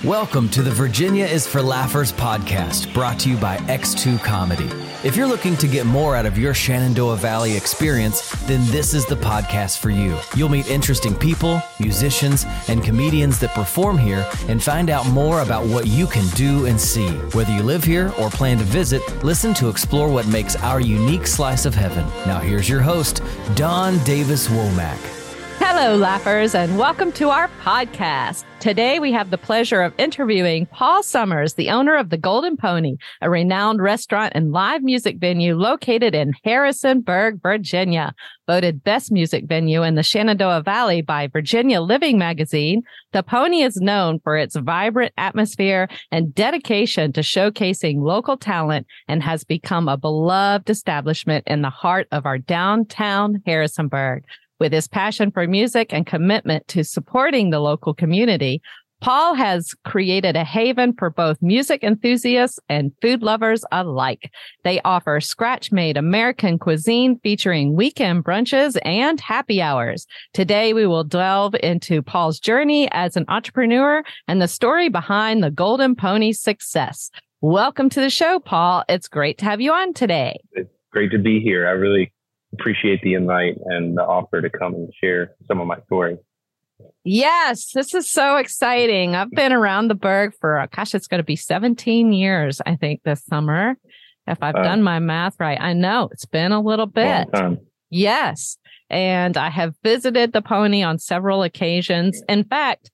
Welcome to the Virginia is for Laughers podcast, brought to you by X2 Comedy. If you're looking to get more out of your Shenandoah Valley experience, then this is the podcast for you. You'll meet interesting people, musicians, and comedians that perform here and find out more about what you can do and see. Whether you live here or plan to visit, listen to explore what makes our unique slice of heaven. Now here's your host, Don Davis Womack. Hello, Laughers, and welcome to our podcast. Today, we have the pleasure of interviewing Paul Summers, the owner of the Golden Pony, a renowned restaurant and live music venue located in Harrisonburg, Virginia. Voted best music venue in the Shenandoah Valley by Virginia Living magazine, the Pony is known for its vibrant atmosphere and dedication to showcasing local talent and has become a beloved establishment in the heart of our downtown Harrisonburg. With his passion for music and commitment to supporting the local community, Paul has created a haven for both music enthusiasts and food lovers alike. They offer scratch-made American cuisine featuring weekend brunches and happy hours. Today, we will delve into Paul's journey as an entrepreneur and the story behind the Golden Pony's success. Welcome to the show, Paul. It's great to have you on today. It's great to be here. I really appreciate the invite and the offer to come and share some of my story. Yes, this is so exciting. I've been around the Berg for, it's going to be 17 years, I think, this summer, if I've done my math right. I know it's been a little bit. Yes. And I have visited the Pony on several occasions. In fact,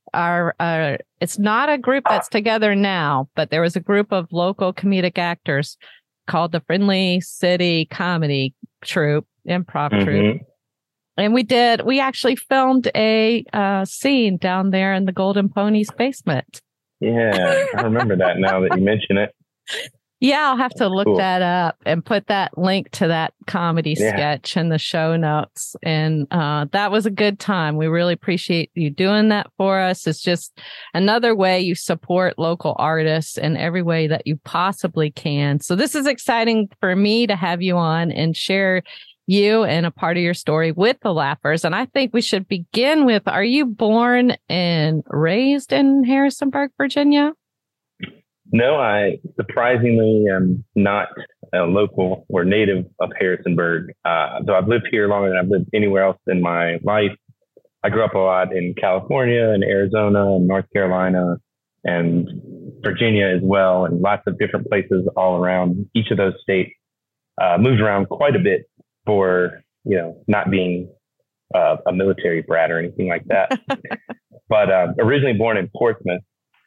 it's not a group that's together now, but there was a group of local comedic actors called the Friendly City Comedy Troupe, improv troupe. And we actually filmed a scene down there in the Golden Pony's basement. Yeah, I remember that now that you mention it. Yeah, I'll have to look that up and put that link to that comedy sketch in the show notes. And that was a good time. We really appreciate you doing that for us. It's just another way you support local artists in every way that you possibly can. So this is exciting for me to have you on and share you and a part of your story with the Laughers. And I think we should begin with, are you born and raised in Harrisonburg, Virginia? No, I surprisingly am not a local or native of Harrisonburg. Though I've lived here longer than I've lived anywhere else in my life. I grew up a lot in California and Arizona and North Carolina and Virginia as well, and lots of different places all around each of those states. Moved around quite a bit for, not being a military brat or anything like that. But originally born in Portsmouth.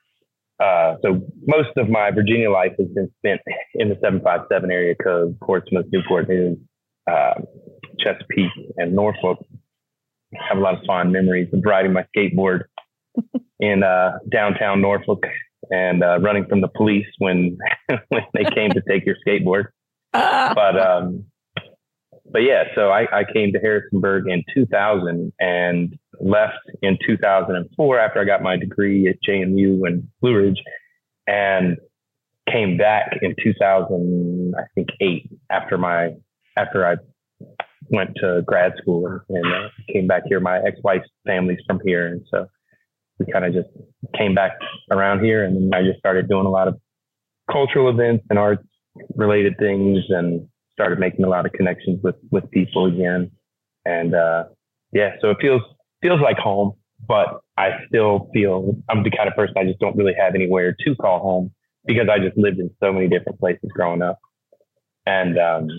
So most of my Virginia life has been spent in the 757 area code, Portsmouth, Newport News, Chesapeake, and Norfolk. I have a lot of fond memories of riding my skateboard in downtown Norfolk and running from the police when they came to take your skateboard. But yeah, so I came to Harrisonburg in 2000 and left in 2004 after I got my degree at JMU and Blue Ridge, and came back in 2008 after I went to grad school and came back here. My ex-wife's family's from here, and so we kind of just came back around here, and I just started doing a lot of cultural events and arts related things, and started making a lot of connections with people again. And so it feels like home, but I still feel I'm the kind of person I just don't really have anywhere to call home because I just lived in so many different places growing up. And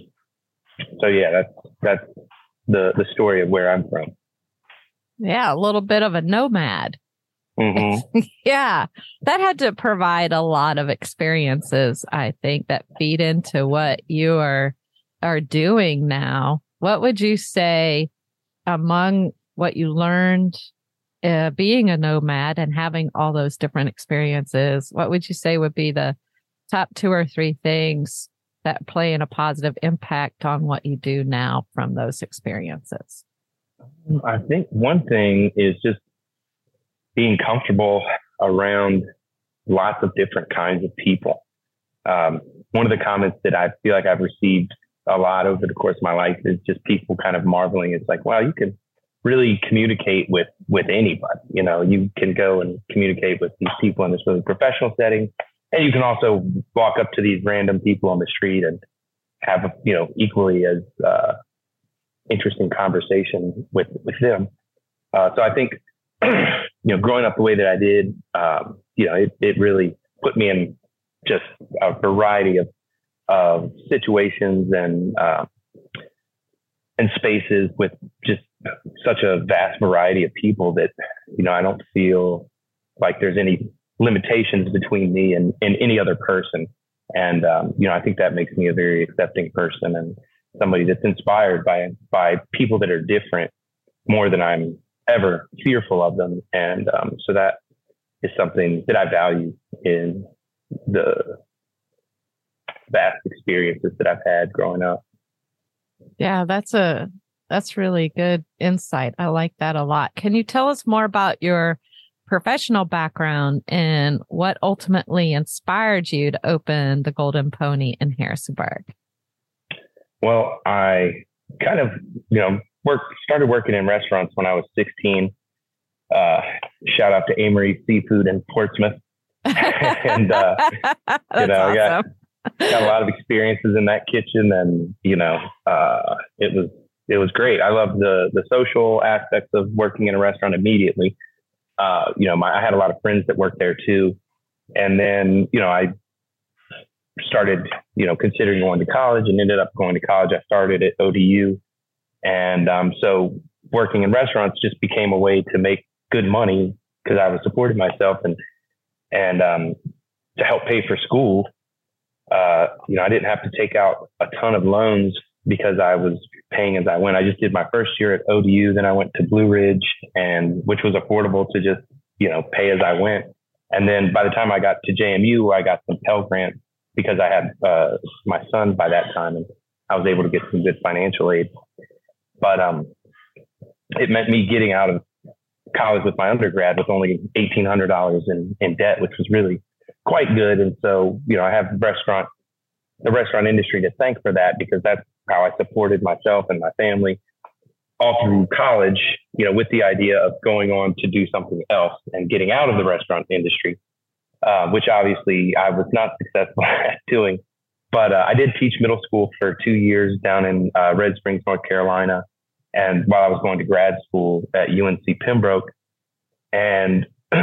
that's the story of where I'm from. Yeah, a little bit of a nomad. Mm-hmm. Yeah, that had to provide a lot of experiences, I think, that feed into what you are doing now. What would you say among what you learned being a nomad and having all those different experiences, what would you say would be the top 2 or 3 things that play in a positive impact on what you do now from those experiences? I think one thing is just being comfortable around lots of different kinds of people. One of the comments that I feel like I've received a lot over the course of my life is just people kind of marveling. It's like, wow, you can really communicate with anybody. You know, you can go and communicate with these people in this really professional setting, and you can also walk up to these random people on the street and have, you know, equally as interesting conversation with them. So I think, you know, growing up the way that I did, you know, it really put me in just a variety of situations and spaces with just such a vast variety of people that, you know, I don't feel like there's any limitations between me and any other person. And, you know, I think that makes me a very accepting person and somebody that's inspired by people that are different more than I'm ever fearful of them. And so that is something that I value in the vast experiences that I've had growing up. Yeah, that's really good insight. I like that a lot. Can you tell us more about your professional background and what ultimately inspired you to open the Golden Pony in Harrisonburg? Well, I kind of, you know, started working in restaurants when I was 16. Shout out to Amory Seafood in Portsmouth. And, you know, awesome. got a lot of experiences in that kitchen, and, you know, it was great. I loved the social aspects of working in a restaurant immediately. You know, I had a lot of friends that worked there too. And then, you know, I started, you know, considering going to college and ended up going to college. I started at ODU. And so working in restaurants just became a way to make good money because I was supporting myself and to help pay for school. You know, I didn't have to take out a ton of loans because I was paying as I went. I just did my first year at ODU. Then I went to Blue Ridge, which was affordable to just, you know, pay as I went. And then by the time I got to JMU, I got some Pell Grant because I had my son by that time, and I was able to get some good financial aid. But it meant me getting out of college with my undergrad with only $1,800 in debt, which was really quite good. And so, you know, I have the restaurant industry to thank for that, because that's how I supported myself and my family all through college, you know, with the idea of going on to do something else and getting out of the restaurant industry, which obviously I was not successful at doing. But I did teach middle school for 2 years down in Red Springs, North Carolina. And while I was going to grad school at UNC Pembroke, and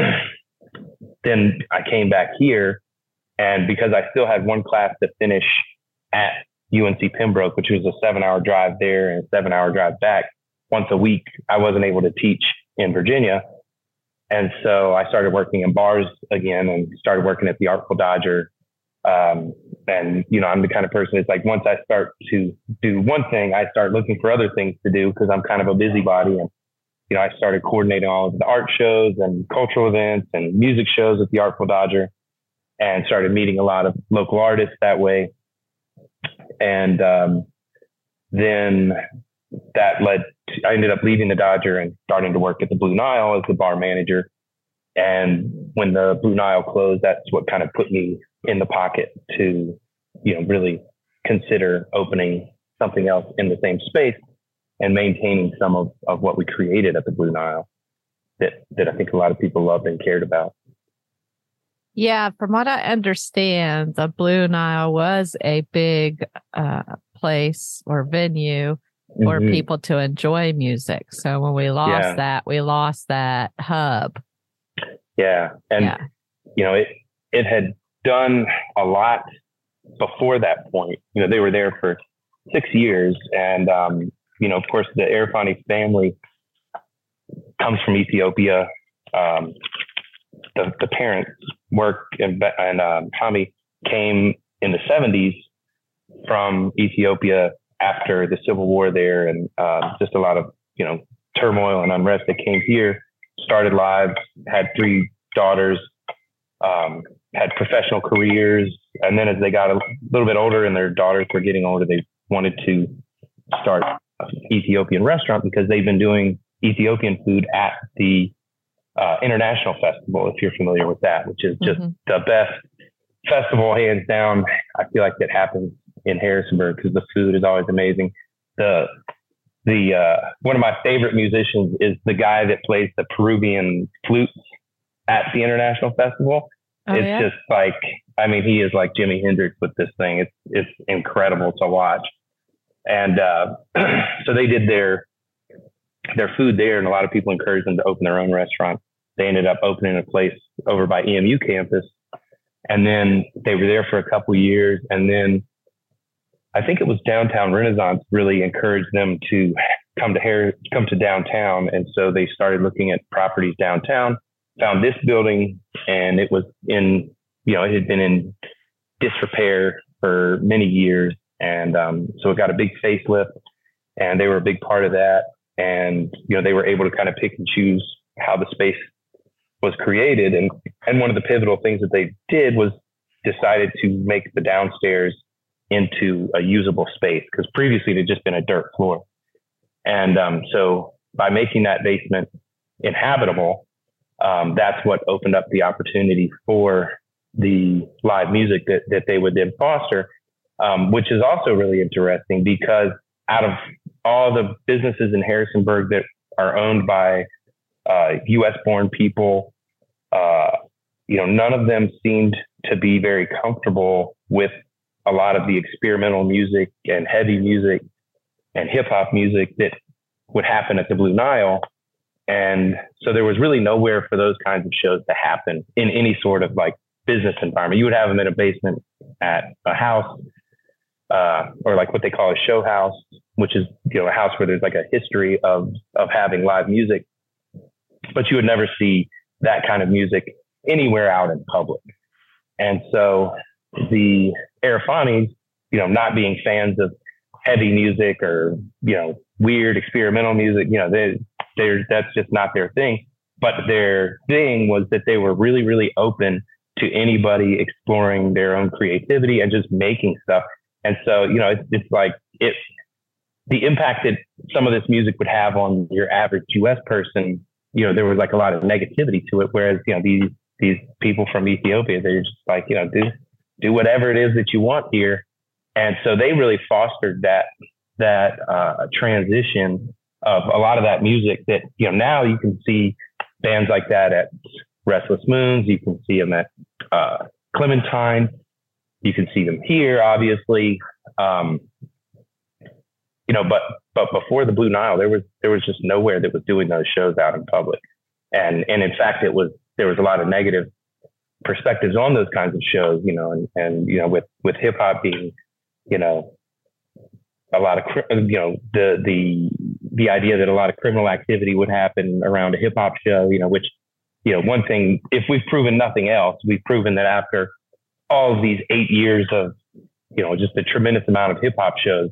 then I came back here, and because I still had one class to finish at UNC Pembroke, which was a 7-hour drive there and a 7-hour drive back once a week, I wasn't able to teach in Virginia. And so I started working in bars again and started working at the Artful Dodger. And, you know, I'm the kind of person that's like, once I start to do one thing, I start looking for other things to do because I'm kind of a busybody. And, you know, I started coordinating all of the art shows and cultural events and music shows at the Artful Dodger, and started meeting a lot of local artists that way. And then that led to, I ended up leaving the Dodger and starting to work at the Blue Nile as the bar manager. And when the Blue Nile closed, that's what kind of put me in the pocket to, you know, really consider opening something else in the same space and maintaining some of what we created at the Blue Nile that I think a lot of people loved and cared about. Yeah, from what I understand, the Blue Nile was a big place or venue for people to enjoy music. So when we lost we lost that hub. Yeah. And, you know, it had done a lot before that point. You know, they were there for 6 years. And, you know, of course, the Arifani family comes from Ethiopia. The parents work and Hami came in the 70s from Ethiopia after the civil war there, and just a lot of, you know, turmoil and unrest. They came here, started lives, had 3 daughters, had professional careers. And then as they got a little bit older and their daughters were getting older, they wanted to start an Ethiopian restaurant because they've been doing Ethiopian food at the International Festival, if you're familiar with that, which is just the best festival, hands down. I feel like that happens in Harrisonburg because the food is always amazing. The one of my favorite musicians is the guy that plays the Peruvian flutes at the International Festival. It's just like, I mean, he is like Jimi Hendrix with this thing. It's incredible to watch. And so they did their food there, and a lot of people encouraged them to open their own restaurant. They ended up opening a place over by EMU campus, and then they were there for a couple of years. And then I think it was Downtown Renaissance really encouraged them to come to downtown. And so they started looking at properties downtown, found this building, and it was it had been in disrepair for many years. And so it got a big facelift, and they were a big part of that. And, they were able to kind of pick and choose how the space was created. And one of the pivotal things that they did was decided to make the downstairs into a usable space, because previously it had just been a dirt floor. And so by making that basement inhabitable, that's what opened up the opportunity for the live music that they would then foster, which is also really interesting, because out of all the businesses in Harrisonburg that are owned by U.S. born people, none of them seemed to be very comfortable with a lot of the experimental music and heavy music and hip hop music that would happen at the Blue Nile. And so there was really nowhere for those kinds of shows to happen in any sort of like business environment. You would have them in a basement at a house, or like what they call a show house, which is, a house where there's like a history of having live music, but you would never see that kind of music anywhere out in public. And so the Aerophonies, not being fans of heavy music or, weird experimental music, that's just not their thing. But their thing was that they were really, really open to anybody exploring their own creativity and just making stuff. And so, it's like the impact that some of this music would have on your average US person, there was like a lot of negativity to it. Whereas, these people from Ethiopia, they're just like, do whatever it is that you want here. And so they really fostered that transition of a lot of that music that, now you can see bands like that at Restless Moons. You can see them at Clementine. You can see them here, obviously. But before the Blue Nile, there was just nowhere that was doing those shows out in public. And in fact, there was a lot of negative perspectives on those kinds of shows, and with hip hop being, a lot of, the idea that a lot of criminal activity would happen around a hip hop show, which, one thing, if we've proven nothing else, we've proven that after all of these 8 years of, just a tremendous amount of hip hop shows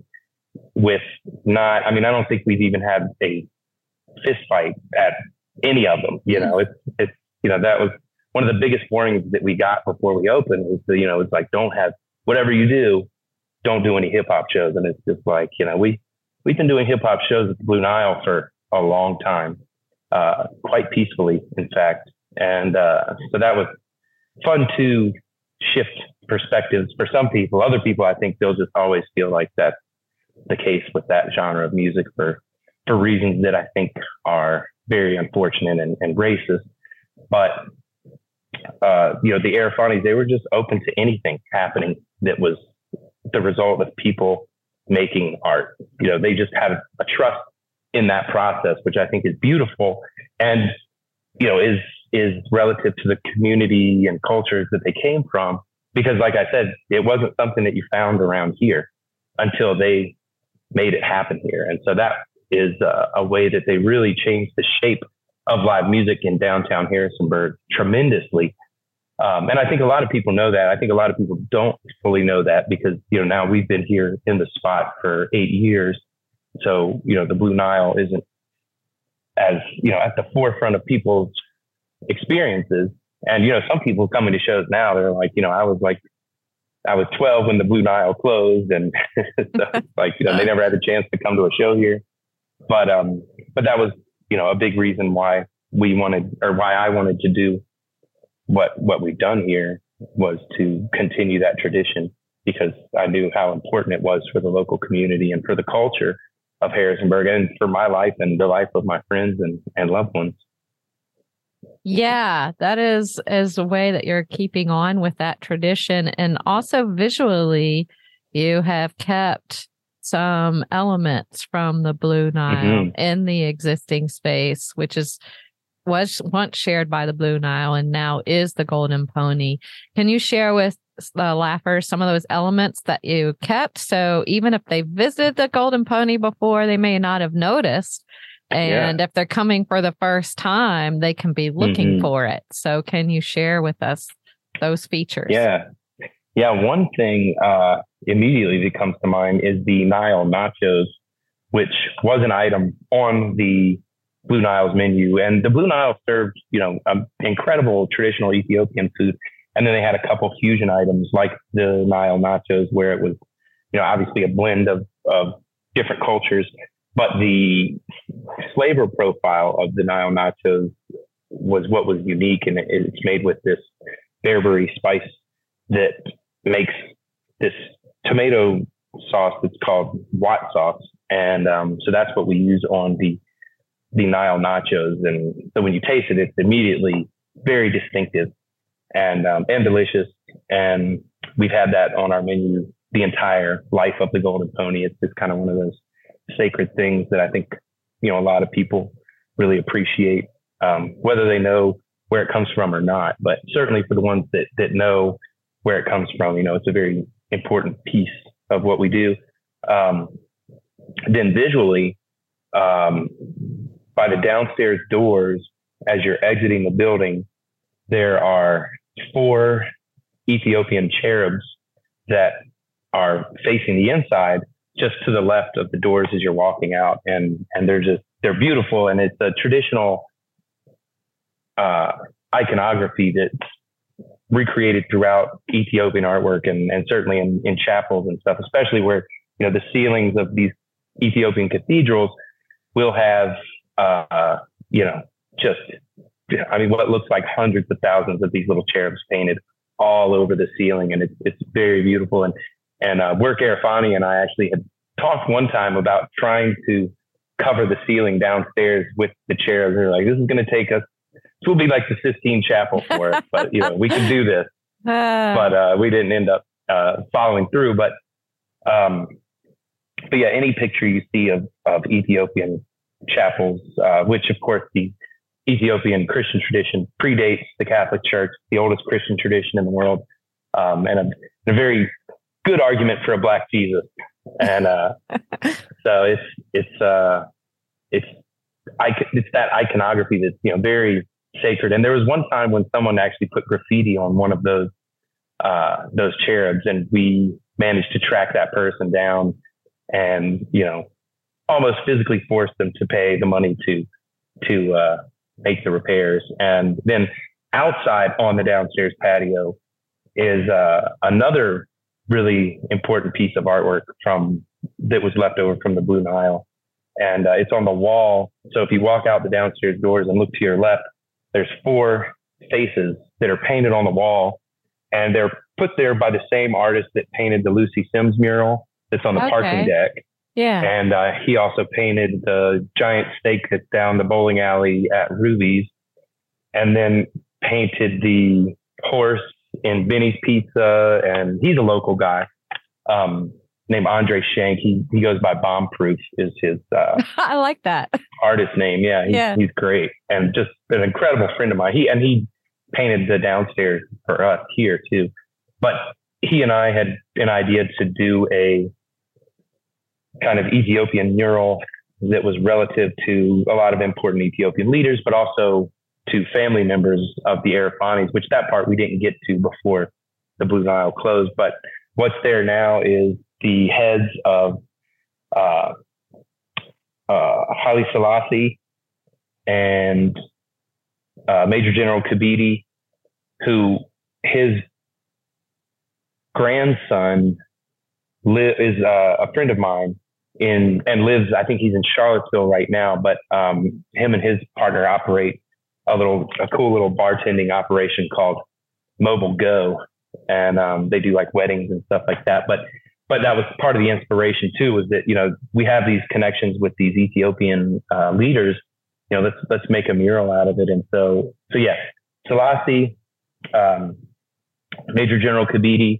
I don't think we've even had a fist fight at any of them. It's that was one of the biggest warnings that we got before we opened was it's like, don't have, whatever you do, don't do any hip hop shows. And it's just like, we've been doing hip hop shows at the Blue Nile for a long time, quite peacefully, in fact. And so that was fun to shift perspectives for some people. Other people, I think they'll just always feel like that's the case with that genre of music for reasons that I think are very unfortunate and racist. But, the Aerophonies, they were just open to anything happening that was the result of people making art. They just had a trust in that process, which I think is beautiful and, is relative to the community and cultures that they came from. Because like I said, it wasn't something that you found around here until they made it happen here. And so that is a way that they really changed the shape of live music in downtown Harrisonburg tremendously. And I think a lot of people know that. I think a lot of people don't fully know that because, now we've been here in the spot for 8 years. So, the Blue Nile isn't as, at the forefront of people's experiences. And, some people coming to shows now, they're like, I was 12 when the Blue Nile closed, and so, they never had a chance to come to a show here. But that was, a big reason why why I wanted to do what we've done here was to continue that tradition, because I knew how important it was for the local community and for the culture of Harrisonburg, and for my life and the life of my friends and loved ones. Yeah, that is a way that you're keeping on with that tradition. And also visually, you have kept some elements from the Blue Nile in the existing space, which was once shared by the Blue Nile and now is the Golden Pony. Can you share with the laughers some of those elements that you kept? So even if they visited the Golden Pony before, they may not have noticed. And if they're coming for the first time, they can be looking for it. So can you share with us those features? Yeah. One thing immediately that comes to mind is the Nile nachos, which was an item on the Blue Nile's menu. And the Blue Nile served, incredible traditional Ethiopian food. And then they had a couple fusion items like the Nile nachos, where it was, obviously a blend of different cultures. But the flavor profile of the Nile nachos was what was unique. And it's made with this bearberry spice that makes this tomato sauce that's called wat sauce. And so that's what we use on the Nile nachos. And so when you taste it, it's immediately very distinctive and delicious. And we've had that on our menu the entire life of the Golden Pony. It's just kind of one of those sacred things that I think, a lot of people really appreciate, whether they know where it comes from or not. But certainly for the ones that know where it comes from, it's a very important piece of what we do. Then visually, by the downstairs doors, as you're exiting the building, there are 4 Ethiopian cherubs that are facing the inside, just to the left of the doors as you're walking out. And they're beautiful. And it's a traditional iconography that's recreated throughout Ethiopian artwork and certainly in chapels and stuff, especially where, the ceilings of these Ethiopian cathedrals will have, what looks like hundreds of thousands of these little cherubs painted all over the ceiling. And it's very beautiful. And Work Arafani and I actually had talked one time about trying to cover the ceiling downstairs with the cherubs. They're like, this is going to take us, this will be like the Sistine Chapel for us, but we can do this. But we didn't end up following through. But yeah, any picture you see of Ethiopian chapels, which of course the Ethiopian Christian tradition predates the Catholic Church, the oldest Christian tradition in the world, and a very good argument for a Black Jesus. And so it's that iconography that's very sacred. And there was one time when someone actually put graffiti on one of those cherubs, and we managed to track that person down and almost physically force them to pay the money to make the repairs. And then outside on the downstairs patio is another really important piece of artwork that was left over from the Blue Nile. And it's on the wall. So if you walk out the downstairs doors and look to your left, there's 4 faces that are painted on the wall, and they're put there by the same artist that painted the Lucy Sims mural that's on the parking deck. Yeah. And he also painted the giant snake that's down the bowling alley at Ruby's, and then painted the horse in Benny's Pizza. And he's a local guy named Andre Shank. He goes by Bombproof is his I like that artist name. Yeah, he's great and just an incredible friend of mine. He painted the downstairs for us here too. But he and I had an idea to do a kind of Ethiopian mural that was relative to a lot of important Ethiopian leaders, but also to family members of the Arafanis, which that part we didn't get to before the Blue Nile closed. But what's there now is the heads of Haile Selassie and Major General Kibiti, who his grandson is a friend of mine and lives, I think he's in Charlottesville right now, but him and his partner operate a cool little bartending operation called Mobile Go. And they do like weddings and stuff like that. But but that was part of the inspiration too, was that, we have these connections with these Ethiopian leaders, let's make a mural out of it. And so yeah, Selassie, Major General Kabidi,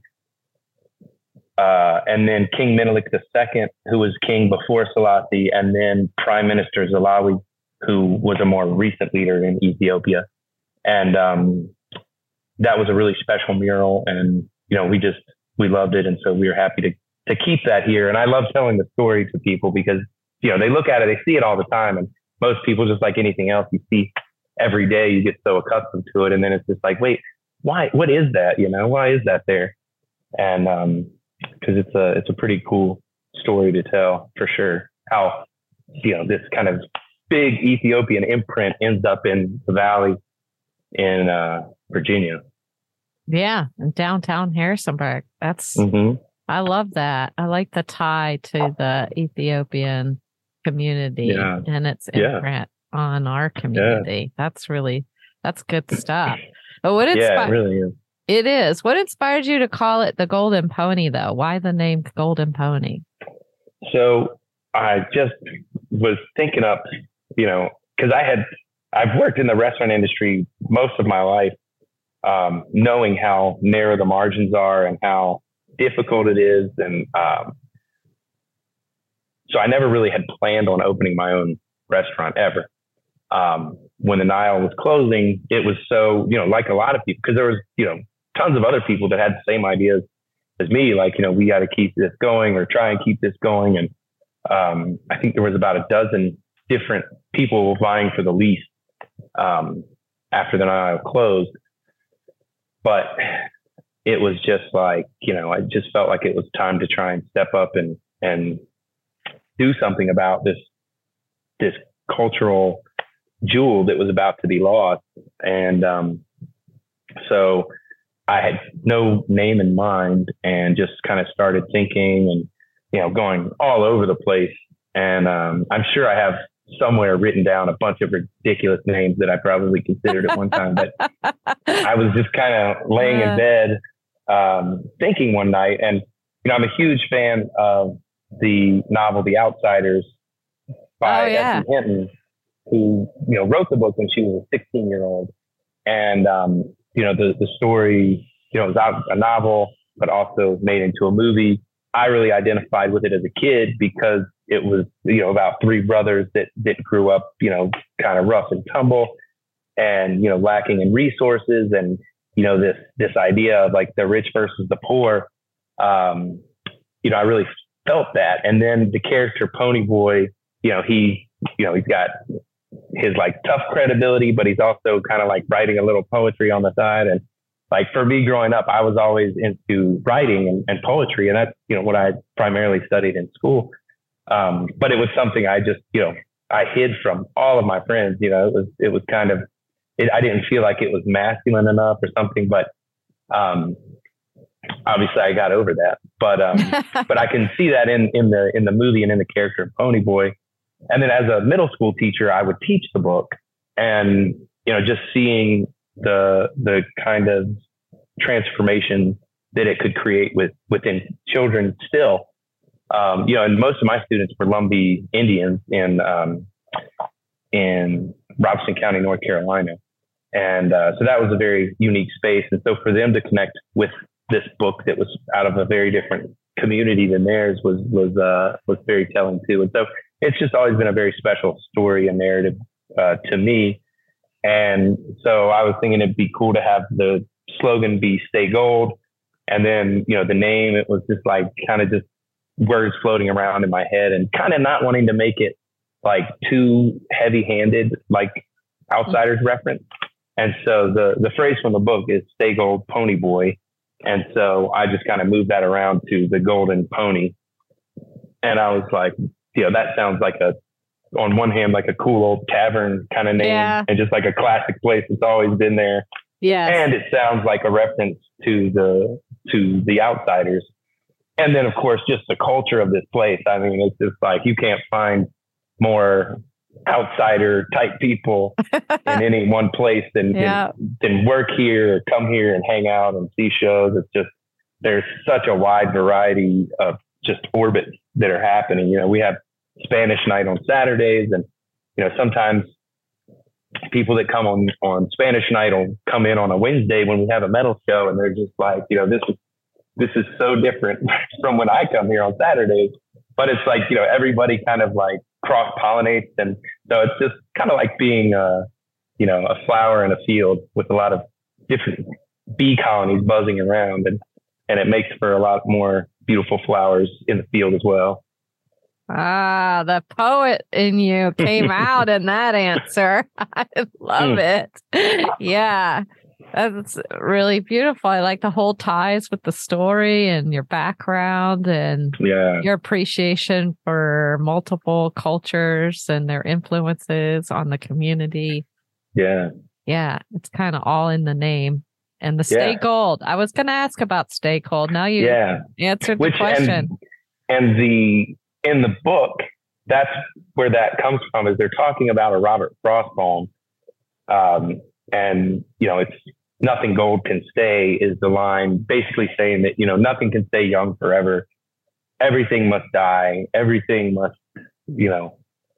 and then King Menelik II, who was king before Selassie, and then Prime Minister Zalawi, who was a more recent leader in Ethiopia. And that was a really special mural, and we loved it, and so we were happy to keep that here. And I love telling the story to people because they look at it, they see it all the time, and most people, just like anything else you see every day, you get so accustomed to it, and then it's just like, wait, why? What is that? Why is that there? And because it's a pretty cool story to tell for sure. How this kind of big Ethiopian imprint ends up in the valley in Virginia. Yeah, in downtown Harrisonburg. That's I love that. I like the tie to the Ethiopian community and its imprint on our community. Yeah. That's good stuff. But what it really is. It is. What inspired you to call it the Golden Pony, though? Why the name Golden Pony? So I just was thinking up, because I've worked in the restaurant industry most of my life, knowing how narrow the margins are and how difficult it is. And so I never really had planned on opening my own restaurant ever. When the Nile was closing, it was so, like a lot of people, because there was, tons of other people that had the same ideas as me, like, we got to keep this going or try and keep this going. And I think there was about a dozen different people vying for the lease after the Nile closed. But it was just like, I just felt like it was time to try and step up and do something about this cultural jewel that was about to be lost. And so I had no name in mind and just kind of started thinking and, going all over the place. And I'm sure I have somewhere written down a bunch of ridiculous names that I probably considered at one time. But I was just kind of laying in bed thinking one night. And, I'm a huge fan of the novel The Outsiders by Effie Hinton, who, wrote the book when she was a 16-year-old. And, the story, was a novel, but also made into a movie. I really identified with it as a kid because it was, about three brothers that grew up, kind of rough and tumble and, lacking in resources. And, this idea of like the rich versus the poor, I really felt that. And then the character Ponyboy, he's got his like tough credibility, but he's also kind of like writing a little poetry on the side. And like for me growing up, I was always into writing and poetry. And that's, what I primarily studied in school. But it was something I just, I hid from all of my friends. It was kind of, I didn't feel like it was masculine enough or something, but obviously I got over that. But but I can see that in the movie and in the character of Ponyboy. And then as a middle school teacher, I would teach the book, and just seeing the kind of transformation that it could create within children still. And most of my students were Lumbee Indians in Robeson County, North Carolina. And so that was a very unique space. And so for them to connect with this book that was out of a very different community than theirs was very telling too. And so it's just always been a very special story and narrative to me. And so I was thinking it'd be cool to have the slogan be Stay Gold. And then, the name, it was just like kind of just words floating around in my head and kind of not wanting to make it like too heavy handed, like Outsiders reference. And so the phrase from the book is Stay Gold, Ponyboy. And so I just kind of moved that around to the Golden Pony. And I was like, that sounds like on one hand, like a cool old tavern kind of name, and just like a classic place that's always been there. Yeah. And it sounds like a reference to the Outsiders. And then of course, just the culture of this place. I mean, it's just like, you can't find more outsider type people in any one place than work here or come here and hang out and see shows. It's just, there's such a wide variety of just orbits that are happening. You know, we have Spanish night on Saturdays, and, you know, sometimes people that come on Spanish night will come in on a Wednesday when we have a metal show, and they're just like, you know, this is so different from when I come here on Saturdays. But it's like, you know, everybody kind of like cross pollinates. And so it's just kind of like being, you know, a flower in a field with a lot of different bee colonies buzzing around. And it makes for a lot more beautiful flowers in the field as well. Ah, the poet in you came out in that answer. I love it. Yeah, that's really beautiful. I like the whole ties with the story and your background and your appreciation for multiple cultures and their influences on the community. Yeah. Yeah, it's kind of all in the name. And the Stay Gold. I was going to ask about Stay Gold. Now you answered the question. And in the book, that's where that comes from, is they're talking about a Robert Frost poem. And, you know, it's nothing gold can stay is the line, basically saying that, you know, nothing can stay young forever. Everything must die. Everything must, you know,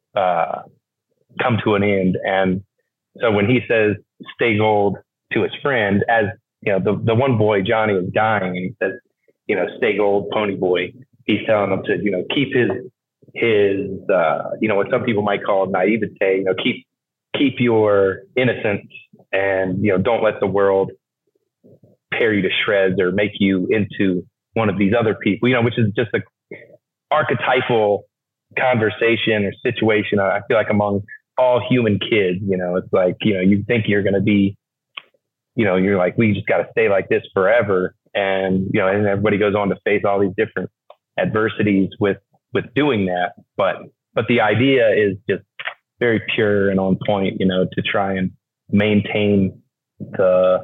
come to an end. And so when he says stay gold to his friend, as, you know, the one boy, Johnny, is dying, and he says, you know, stay gold, pony boy. He's telling him to, you know, keep his you know, what some people might call naivete, you know, keep your innocence, and, you know, don't let the world tear you to shreds or make you into one of these other people, you know, which is just a archetypal conversation or situation. I feel like among all human kids, you know, it's like, you know, you think you're going to be, you know, you're like, we just got to stay like this forever. And, you know, and everybody goes on to face all these different adversities with doing that. But the idea is just very pure and on point, you know, to try and maintain the,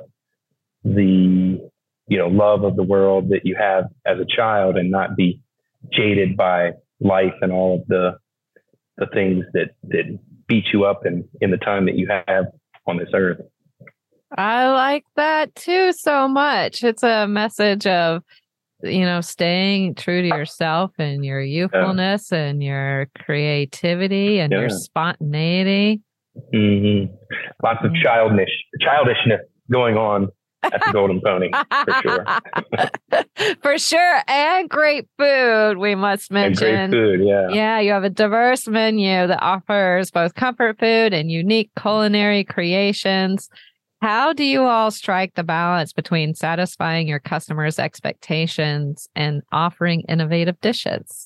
you know, love of the world that you have as a child, and not be jaded by life and all of the things that beat you up in the time that you have on this earth. I like that too so much. It's a message of, you know, staying true to yourself and your youthfulness and your creativity and your spontaneity. Mm-hmm. Lots of childishness going on at the Golden Pony, for sure. For sure. And great food, we must mention. And great food, yeah. Yeah, you have a diverse menu that offers both comfort food and unique culinary creations. How do you all strike the balance between satisfying your customers' expectations and offering innovative dishes?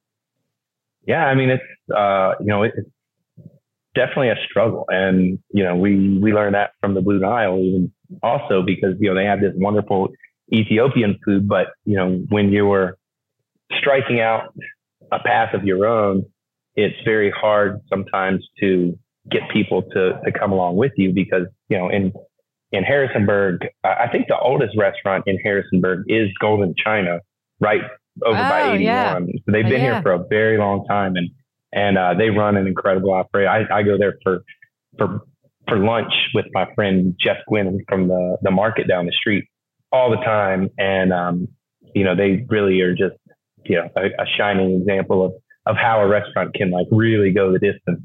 Yeah, I mean, it's, you know, it's definitely a struggle. And, you know, we learned that from the Blue Nile, even also because, you know, they have this wonderful Ethiopian food, but, you know, when you were striking out a path of your own, it's very hard sometimes to get people to come along with you, because, you know, in Harrisonburg, I think the oldest restaurant in Harrisonburg is Golden China, right over by 81. Yeah. So they've been here for a very long time, and they run an incredible operation. I go there for lunch with my friend Jeff Gwynn from the market down the street all the time, and you know, they really are just, you know, a shining example of how a restaurant can like really go the distance.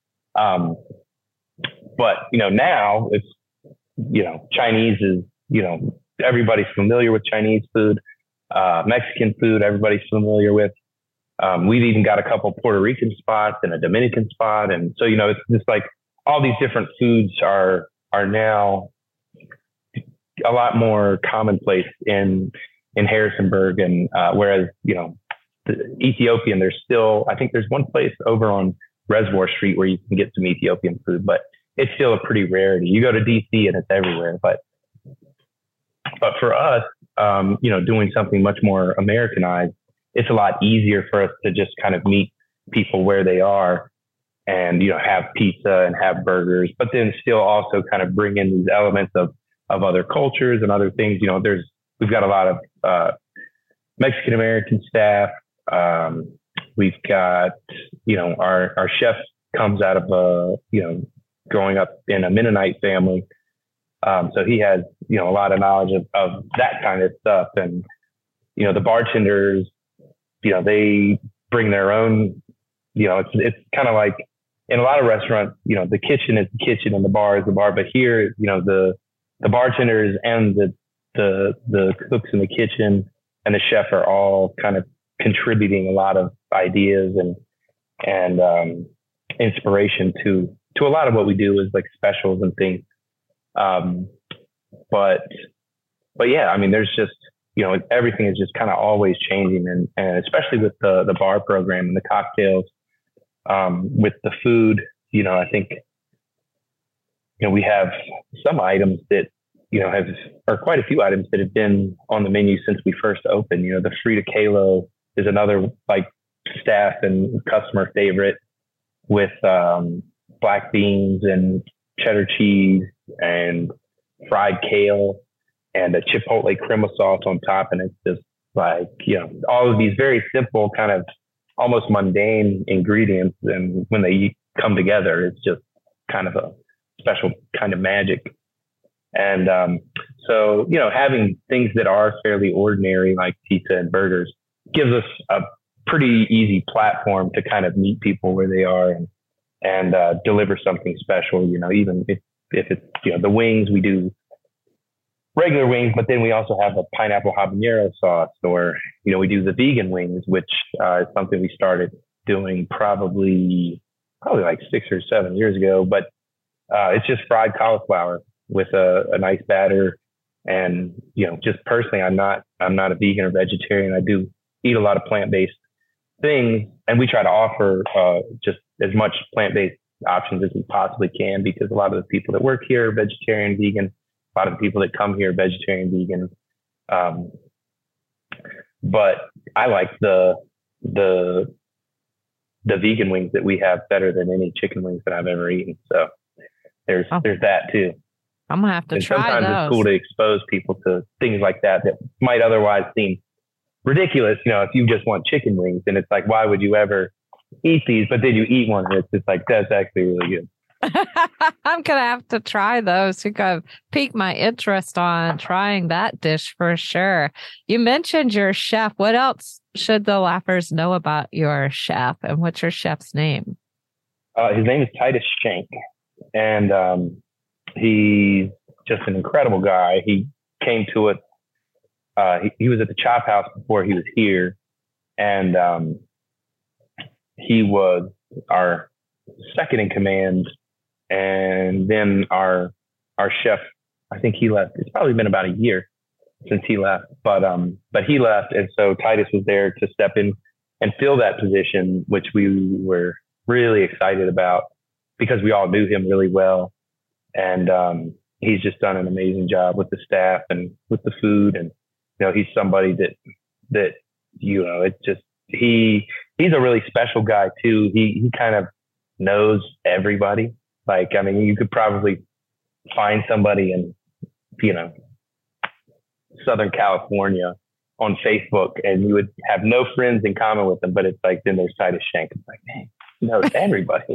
But, you know, now it's, you know, Chinese is, you know, everybody's familiar with Chinese food, Mexican food, everybody's familiar with. We've even got a couple Puerto Rican spots and a Dominican spot. And so, you know, it's just like all these different foods are now a lot more commonplace in Harrisonburg. And, whereas, you know, the Ethiopian, there's still, I think there's one place over on Reservoir Street where you can get some Ethiopian food, but it's still a pretty rarity. You go to DC and it's everywhere, but for us, you know, doing something much more Americanized, it's a lot easier for us to just kind of meet people where they are and, you know, have pizza and have burgers, but then still also kind of bring in these elements of other cultures and other things. You know, we've got a lot of Mexican American staff. We've got, you know, our chef comes out of you know, growing up in a Mennonite family. So he has, you know, a lot of knowledge of that kind of stuff. And the bartenders, they bring their own, it's kind of like in a lot of restaurants, the kitchen is the kitchen and the bar is the bar. But here, the bartenders and the cooks in the kitchen and the chef are all kind of contributing a lot of ideas and inspiration to a lot of what we do is like specials and things. But yeah, I mean, there's just, everything is just kind of always changing, and especially with the bar program and the cocktails, with the food, I think, we have some items that, or quite a few items that have been on the menu since we first opened. The Frita Kahlo is another like staff and customer favorite, with black beans and cheddar cheese and fried kale and a chipotle crema sauce on top. And it's just like, all of these very simple, kind of almost mundane ingredients. And when they come together, it's just kind of a special kind of magic. And so, having things that are fairly ordinary, like pizza and burgers, gives us a pretty easy platform to kind of meet people where they are and deliver something special, even if it's, the wings, we do regular wings, but then we also have a pineapple habanero sauce, or, we do the vegan wings, which is something we started doing probably like 6 or 7 years ago. But it's just fried cauliflower with a nice batter. And, just personally, I'm not a vegan or vegetarian. I do eat a lot of plant-based things, and we try to offer just as much plant-based options as we possibly can, because a lot of the people that work here are vegetarian, vegan. A lot of the people that come here are vegetarian, vegan. But I like the vegan wings that we have better than any chicken wings that I've ever eaten. So there's that too. I'm gonna have to try those. Sometimes it's cool to expose people to things like that might otherwise seem ridiculous. If you just want chicken wings, and it's like, why would you ever eat these? But then you eat one, and it's just like, that's actually really good. I'm gonna have to try those. You got piqued my interest on trying that dish for sure. You mentioned your chef. What else should the Laughers know about your chef, and what's your chef's name? His name is Titus Shank, and he's just an incredible guy. He came to it. He was at the Chop House before he was here, and he was our second in command. And then our chef, I think he left. It's probably been about a year since he left, but he left, and so Titus was there to step in and fill that position, which we were really excited about because we all knew him really well, and he's just done an amazing job with the staff and with the food, and he's somebody that it's just he's a really special guy too. He kind of knows everybody. Like, I mean, you could probably find somebody in, Southern California on Facebook, and you would have no friends in common with them, but it's like, then there's Titus Shank. It's like, man, he knows everybody.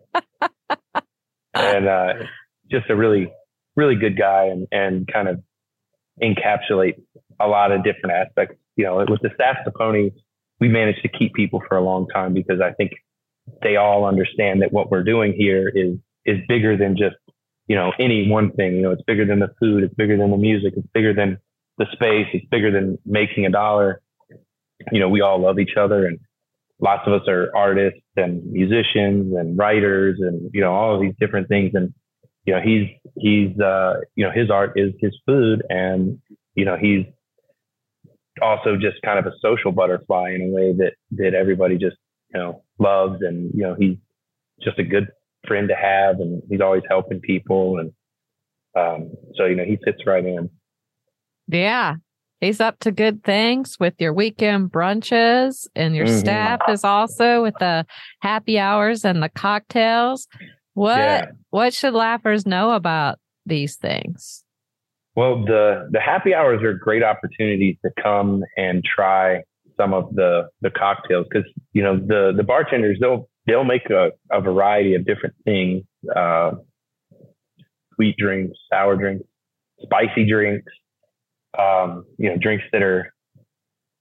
And just a really, really good guy, and kind of encapsulate a lot of different aspects. With the Saxophony, we managed to keep people for a long time because I think they all understand that what we're doing here is bigger than just, any one thing. It's bigger than the food. It's bigger than the music. It's bigger than the space. It's bigger than making $1. We all love each other, and lots of us are artists and musicians and writers and, all of these different things. And, he's his art is his food, and, he's also just kind of a social butterfly in a way that everybody just, loves. And, he's just a good friend to have, and he's always helping people. And so, he fits right in. Yeah. He's up to good things with your weekend brunches, and your staff is also with the happy hours and the cocktails. What should Laughers know about these things? Well, the happy hours are great opportunities to come and try some of the cocktails, because the bartenders, they'll make a variety of different things, sweet drinks, sour drinks, spicy drinks, drinks that are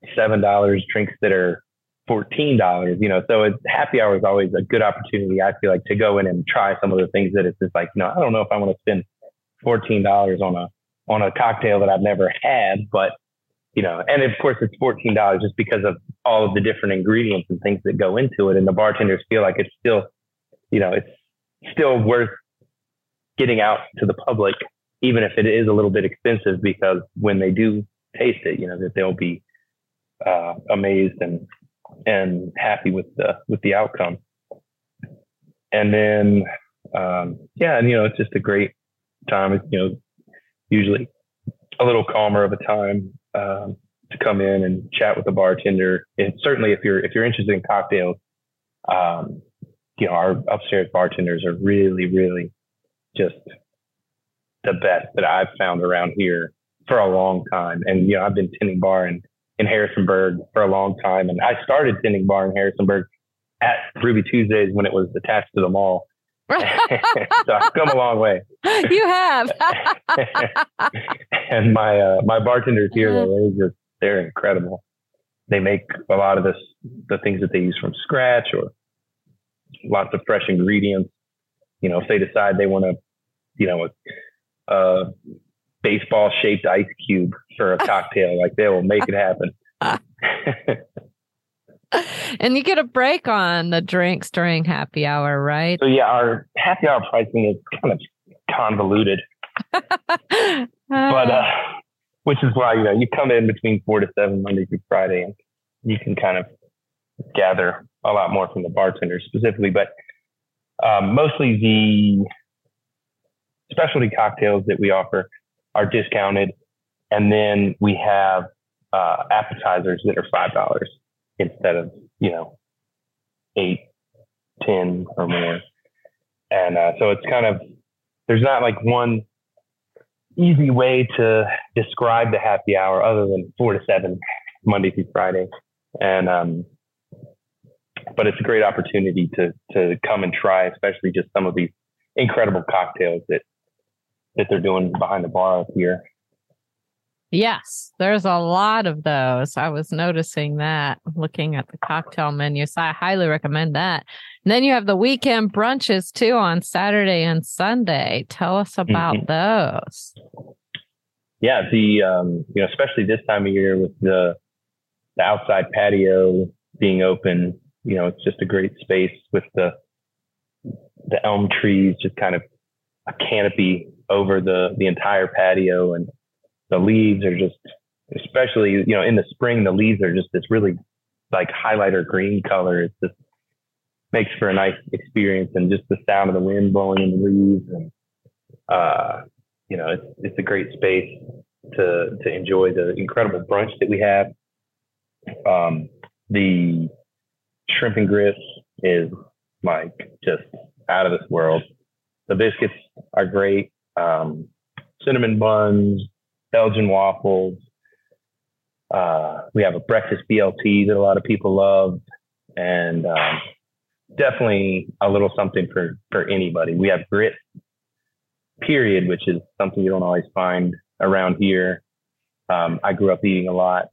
$7, drinks that are $14, so happy hour is always a good opportunity. I feel like to go in and try some of the things that it's just like, I don't know if I want to spend $14 on a cocktail that I've never had, but and of course it's $14 just because of all of the different ingredients and things that go into it. And the bartenders feel like it's still, it's still worth getting out to the public, even if it is a little bit expensive, because when they do taste it, that they'll be amazed and happy with the outcome. And then, it's just a great time. It's, usually a little calmer of a time to come in and chat with the bartender. And certainly if you're interested in cocktails, our upstairs bartenders are really, really just the best that I've found around here for a long time. And, I've been tending bar in Harrisonburg for a long time. And I started tending bar in Harrisonburg at Ruby Tuesdays when it was attached to the mall. So I've come a long way. You have. And my bartenders here, they're incredible. They make a lot of the things that they use from scratch, or lots of fresh ingredients. If they decide they want a baseball shaped ice cube for a cocktail, like they will make it happen. And you get a break on the drinks during happy hour, right? So our happy hour pricing is kind of convoluted, but which is why you come in between 4 to 7 Monday through Friday, and you can kind of gather a lot more from the bartenders specifically. But mostly the specialty cocktails that we offer are discounted, and then we have appetizers that are $5 instead of 8, 10 or more. And so it's kind of, there's not like one easy way to describe the happy hour other than 4 to 7 Monday through Friday. And but it's a great opportunity to come and try, especially just some of these incredible cocktails that they're doing behind the bar up here. Yes, there's a lot of those. I was noticing that looking at the cocktail menu. So I highly recommend that. And then you have the weekend brunches too on Saturday and Sunday. Tell us about those. Yeah, especially this time of year with the outside patio being open, it's just a great space with the elm trees, just kind of a canopy over the entire patio. And the leaves are just, especially, in the spring, the leaves are just this really like highlighter green color. It just makes for a nice experience, and just the sound of the wind blowing in the leaves. And, it's a great space to enjoy the incredible brunch that we have. The shrimp and grits is like just out of this world. The biscuits are great. Cinnamon buns, Belgian waffles. We have a breakfast BLT that a lot of people love, and definitely a little something for anybody. We have grits, period, which is something you don't always find around here. I grew up eating a lot.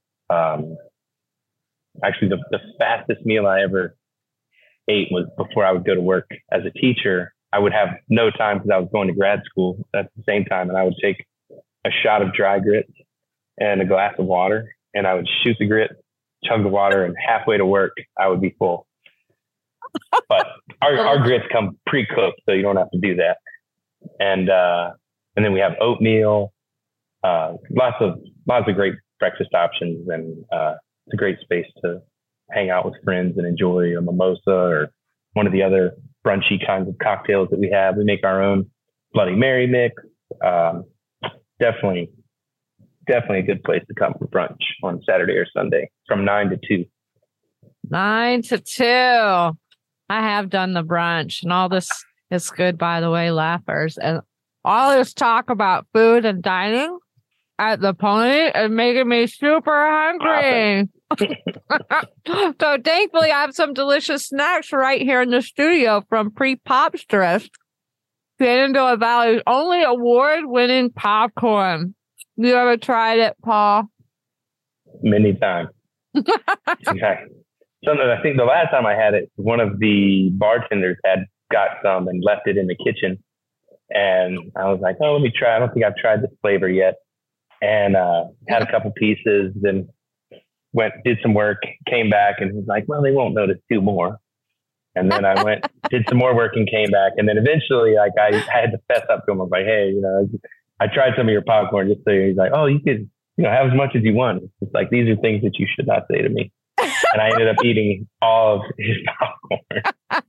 Actually, the fastest meal I ever ate was before I would go to work as a teacher. I would have no time because I was going to grad school at the same time, and I would take a shot of dry grits and a glass of water, and I would shoot the grit, chug the water, and halfway to work, I would be full. But our grits come pre-cooked, so you don't have to do that. And then we have oatmeal, lots of great breakfast options, and it's a great space to hang out with friends and enjoy a mimosa or one of the other brunchy kinds of cocktails that we have. We make our own Bloody Mary mix. Definitely a good place to come for brunch on Saturday or Sunday from 9 to 2. 9 to 2. I have done the brunch, and all this is good, by the way, laughers. And all this talk about food and dining at the Pony is making me super hungry. So thankfully, I have some delicious snacks right here in the studio from Pre-Popstress, Shenandoah Valley's only award-winning popcorn. You ever tried it, Paul? many times. In fact, I think the last time I had it, one of the bartenders had got some and left it in the kitchen. And I was like, oh, let me try. I don't think I've tried this flavor yet. And had a couple pieces, then did some work, came back, and was like, well, they won't notice 2 more. And then I did some more work and came back. And then eventually, like, I had to fess up to him. I was like, hey, I tried some of your popcorn just so he's like, oh, you could, have as much as you want. It's like, these are things that you should not say to me. And I ended up eating all of his popcorn.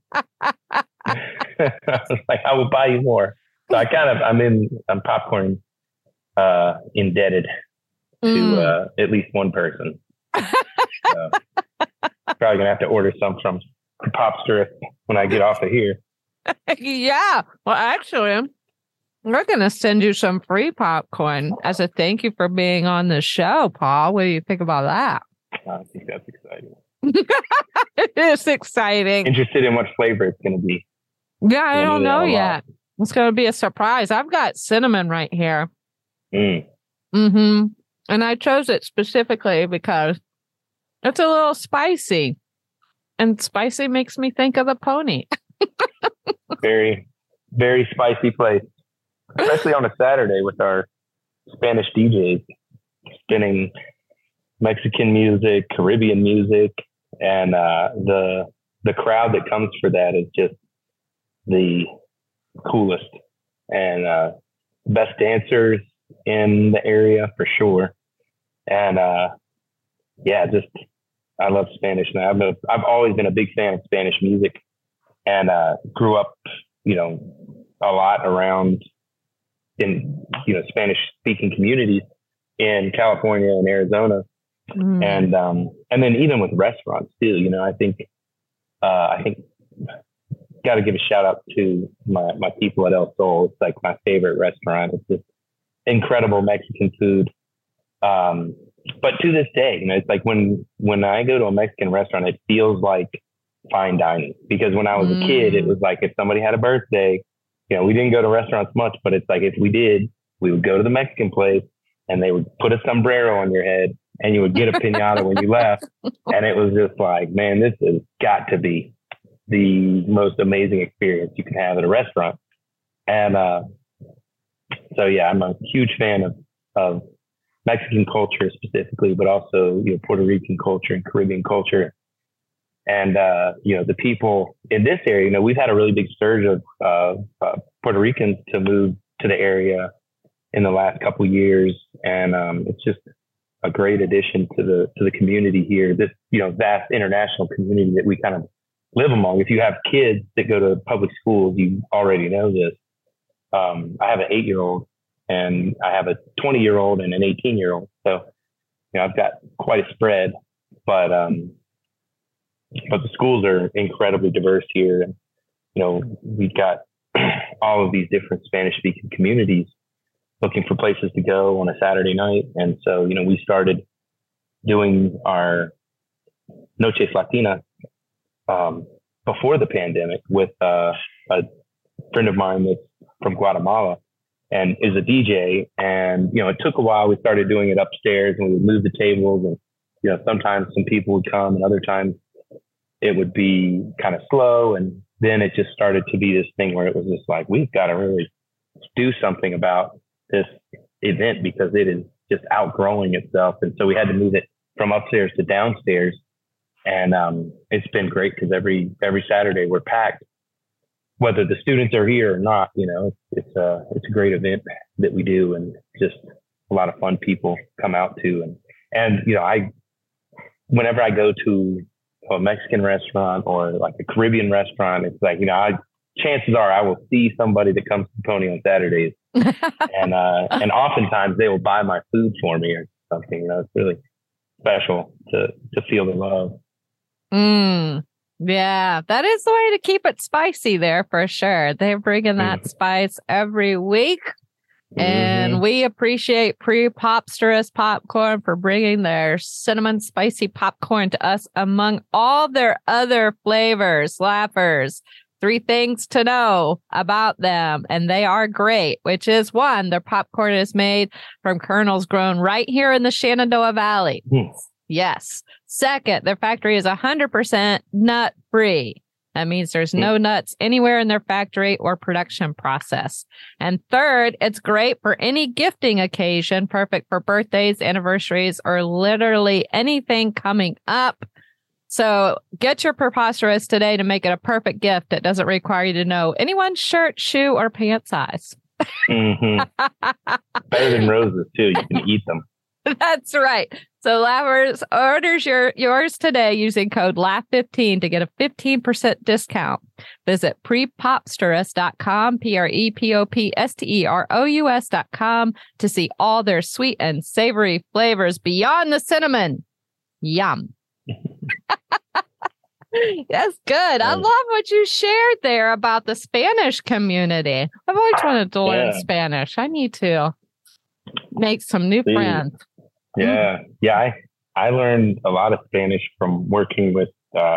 I was like, I will buy you more. So I'm popcorn indebted to at least one person. So, probably gonna have to order some from Popster when I get off of here. Yeah. Well, actually, we're going to send you some free popcorn as a thank you for being on the show, Paul. What do you think about that? I think that's exciting. It is exciting. Interested in what flavor it's going to be. Yeah, I don't know yet. It's going to be a surprise. I've got cinnamon right here. Mm-hmm. And I chose it specifically because it's a little spicy. And spicy makes me think of the pony. Very, very spicy place. Especially on a Saturday with our Spanish DJs spinning Mexican music, Caribbean music, and the crowd that comes for that is just the coolest and best dancers in the area for sure. And I love Spanish now. I've always been a big fan of Spanish music, and grew up, a lot around in Spanish speaking communities in California and Arizona, and then even with restaurants too. I think got to give a shout out to my people at El Sol. It's like my favorite restaurant. It's just incredible Mexican food. But to this day, it's like when I go to a Mexican restaurant, it feels like fine dining, because when I was a kid, it was like if somebody had a birthday, we didn't go to restaurants much, but it's like if we did, we would go to the Mexican place and they would put a sombrero on your head and you would get a piñata when you left. And it was just like, man, this has got to be the most amazing experience you can have at a restaurant. And so, yeah, I'm a huge fan of Mexican culture specifically, but also, Puerto Rican culture and Caribbean culture. And, the people in this area, we've had a really big surge of Puerto Ricans to move to the area in the last couple of years. And it's just a great addition to the community here, this, vast international community that we kind of live among. If you have kids that go to public schools, you already know this. I have an 8-year-old and I have a 20-year-old and an 18-year-old. So, I've got quite a spread, but the schools are incredibly diverse here. And, we've got all of these different Spanish speaking communities looking for places to go on a Saturday night. And so, we started doing our Noches Latina before the pandemic with a friend of mine that's from Guatemala and is a DJ. And, it took a while. We started doing it upstairs and we would move the tables, and, sometimes some people would come and other times it would be kind of slow. And then it just started to be this thing where it was just like, we've got to really do something about this event because it is just outgrowing itself. And so we had to move it from upstairs to downstairs. And it's been great because every Saturday we're packed, whether the students are here or not. It's a great event that we do, and just a lot of fun people come out to. And whenever I go to a Mexican restaurant or like a Caribbean restaurant, it's like, chances are I will see somebody that comes to Pony on Saturdays, and oftentimes they will buy my food for me or something. It's really special to feel the love. Yeah, that is the way to keep it spicy there for sure. They're bringing that spice every week. And we appreciate Pre-Popsterous Popcorn for bringing their cinnamon spicy popcorn to us among all their other flavors. Laughers, 3 things to know about them, and they are great, which is 1, their popcorn is made from kernels grown right here in the Shenandoah Valley. Yes. 2nd, their factory is 100% nut free. That means there's no nuts anywhere in their factory or production process. And 3rd, it's great for any gifting occasion, perfect for birthdays, anniversaries, or literally anything coming up. So get your preposterous today to make it a perfect gift. It doesn't require you to know anyone's shirt, shoe, or pant size. Better than roses, too. You can eat them. That's right. So Laughers, orders yours today using code LAUGH15 to get a 15% discount. Visit prepopsterous.com, prepopsterous.com to see all their sweet and savory flavors beyond the cinnamon. Yum. That's good. I love what you shared there about the Spanish community. I've always wanted to learn Spanish. I need to make some new friends. Yeah. Yeah. I learned a lot of Spanish from working with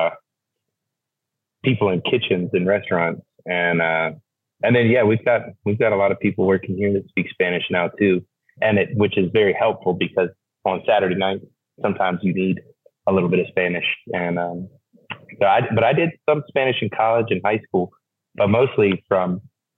people in kitchens and restaurants. And then, we've got a lot of people working here that speak Spanish now too. Which is very helpful because on Saturday night, sometimes you need a little bit of Spanish. And, but I did some Spanish in college and high school, but mostly I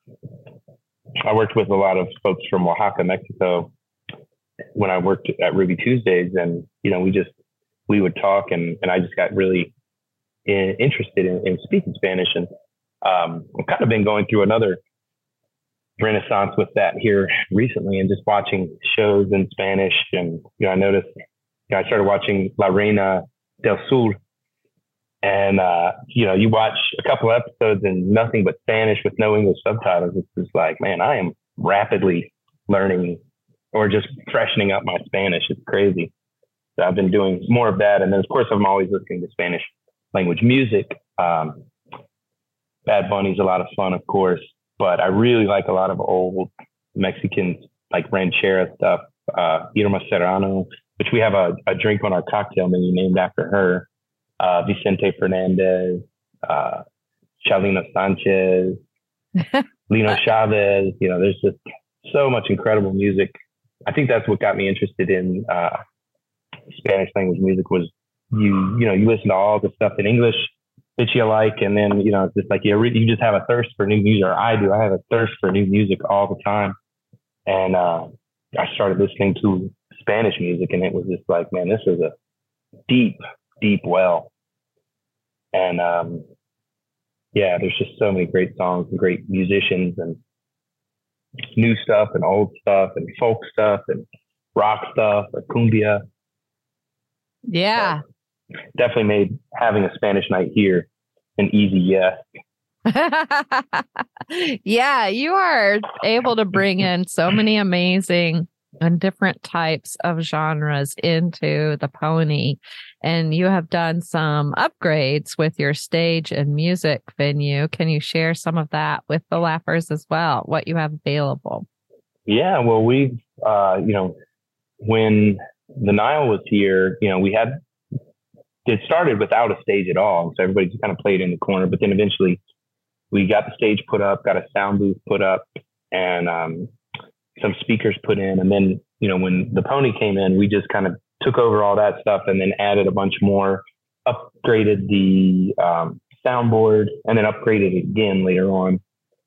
worked with a lot of folks from Oaxaca, Mexico, when I worked at Ruby Tuesdays, and we would talk, and I just got really interested in speaking Spanish, and I've kind of been going through another renaissance with that here recently, and just watching shows in Spanish, and I noticed I started watching La Reina del Sur, and you watch a couple episodes in nothing but Spanish with no English subtitles. It's just like, man, I am rapidly learning or just freshening up my Spanish. It's crazy. So I've been doing more of that. And then, of course, I'm always listening to Spanish language music. Bad Bunny's a lot of fun, of course. But I really like a lot of old Mexican, like ranchera stuff. Irma Serrano, which we have a drink on our cocktail menu named after her. Vicente Fernandez, Chalino Sanchez, Lino Chavez. There's just so much incredible music. I think that's what got me interested in Spanish language music was you listen to all the stuff in English that you like, and then it's just like you just have a thirst for new music. Or I do. I have a thirst for new music all the time, and I started listening to Spanish music, and it was just like, man, this is a deep well. And there's just so many great songs and great musicians and new stuff and old stuff and folk stuff and rock stuff or cumbia. Yeah. So definitely made having a Spanish night here an easy yes. Yeah, you are able to bring in so many amazing and different types of genres into the Pony. And you have done some upgrades with your stage and music venue. Can you share some of that with the Laughers as well, what you have available? Yeah, well, we've, when the Nile was here, it started without a stage at all. So everybody just kind of played in the corner. But then eventually we got the stage put up, got a sound booth put up, and some speakers put in. And then, when the Pony came in, we just kind of took over all that stuff and then added a bunch more, upgraded the soundboard, and then upgraded it again later on.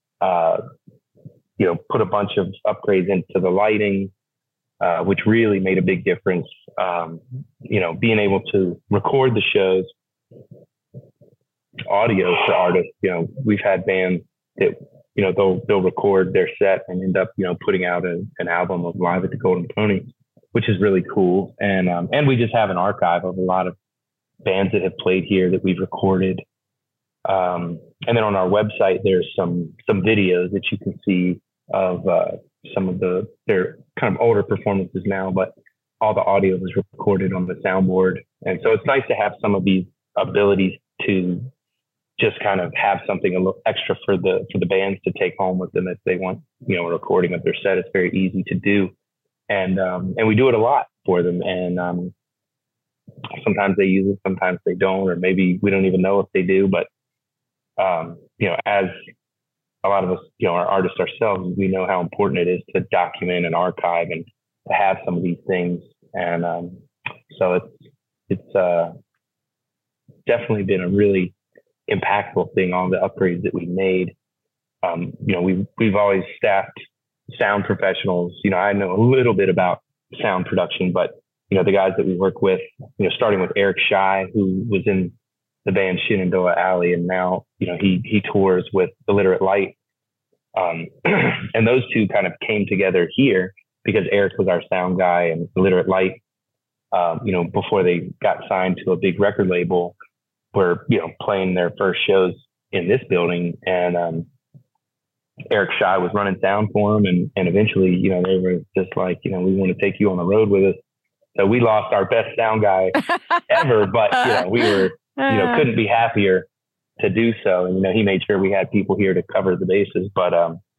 Put a bunch of upgrades into the lighting, which really made a big difference. Being able to record the shows, audio for artists. We've had bands that, they'll record their set and end up, putting out an album of Live at the Golden Pony, which is really cool. And we just have an archive of a lot of bands that have played here that we've recorded. And then on our website, there's some videos that you can see of some of their kind of older performances now, but all the audio was recorded on the soundboard. And so it's nice to have some of these abilities to just kind of have something a little extra for the bands to take home with them if they want, a recording of their set. It's very easy to do. And we do it a lot for them. And sometimes they use it, sometimes they don't, or maybe we don't even know if they do, but as a lot of us, are artists ourselves, we know how important it is to document and archive and to have some of these things. And so it's definitely been a really impactful thing, all the upgrades that we made. We've always staffed sound professionals. I know a little bit about sound production, but the guys that we work with, starting with Eric Shy, who was in the band Shenandoah Alley, and now he tours with Illiterate Light. And those two kind of came together here because Eric was our sound guy, and Illiterate Light, before they got signed to a big record label, were playing their first shows in this building, and Eric Shy was running sound for them, and eventually they were just like, we want to take you on the road with us. So we lost our best sound guy ever, but we were couldn't be happier to do so. And he made sure we had people here to cover the bases, but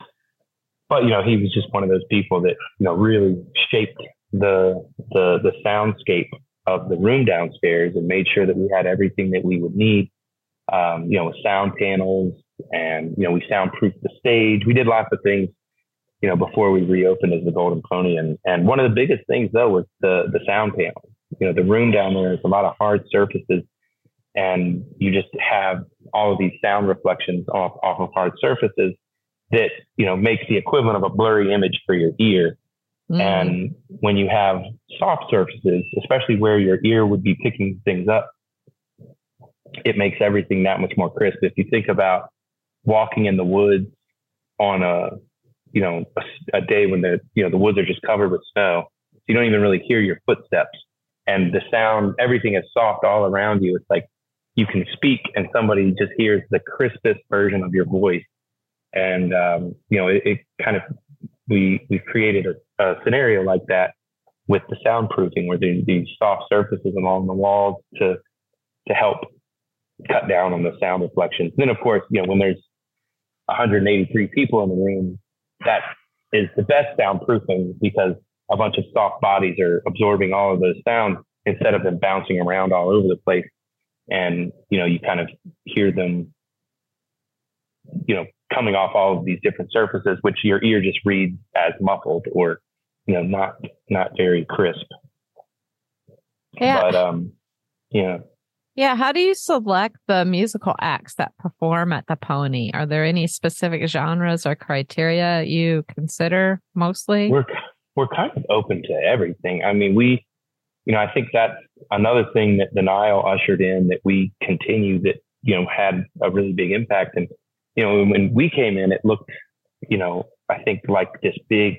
he was just one of those people that really shaped the soundscape of the room downstairs and made sure that we had everything that we would need, with sound panels, and we soundproofed the stage. We did lots of things before we reopened as the Golden Pony, and one of the biggest things though was the sound panels. The room down there is a lot of hard surfaces, and you just have all of these sound reflections off of hard surfaces that makes the equivalent of a blurry image for your ear. And when you have soft surfaces, especially where your ear would be picking things up, it makes everything that much more crisp. If you think about walking in the woods on a day when the woods are just covered with snow, you don't even really hear your footsteps, and the sound, everything is soft all around you. It's like you can speak and somebody just hears the crispest version of your voice. And it kind of, we created a scenario like that with the soundproofing, where there's these soft surfaces along the walls to help cut down on the sound reflections. Then of course, when there's 183 people in the room, that is the best soundproofing, because a bunch of soft bodies are absorbing all of those sounds instead of them bouncing around all over the place. And, you kind of hear them, coming off all of these different surfaces, which your ear just reads as muffled or, not very crisp. Yeah. But, Yeah. How do you select the musical acts that perform at the Pony? Are there any specific genres or criteria you consider mostly? We're kind of open to everything. I mean, I think that's another thing that the Nile ushered in, that we continue, that, had a really big impact. And, when we came in, it looked, I think like this big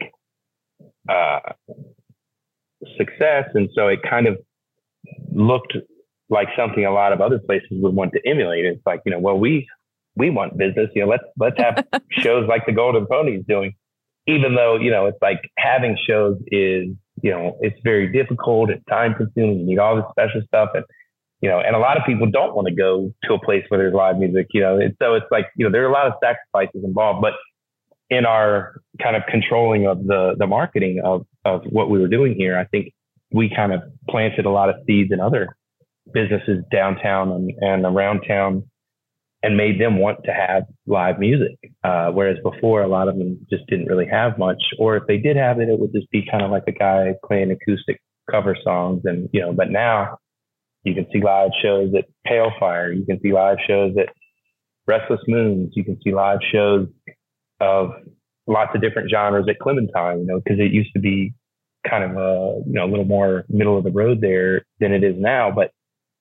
success. And so it kind of looked like something a lot of other places would want to emulate. It's like, well, we want business, let's have shows like the Golden Pony is doing, even though, it's like having shows is, it's very difficult and time consuming. You need all this special stuff. And, and a lot of people don't want to go to a place where there's live music, and so it's like, there are a lot of sacrifices involved, but in our kind of controlling of the marketing of what we were doing here, I think we kind of planted a lot of seeds in other businesses downtown and around town, and made them want to have live music. Whereas before, a lot of them just didn't really have much, or if they did have it, it would just be kind of like a guy playing acoustic cover songs. And, but now you can see live shows at Pale Fire. You can see live shows at Restless Moons. You can see live shows of lots of different genres at Clementine, because it used to be kind of a little more middle of the road there than it is now. But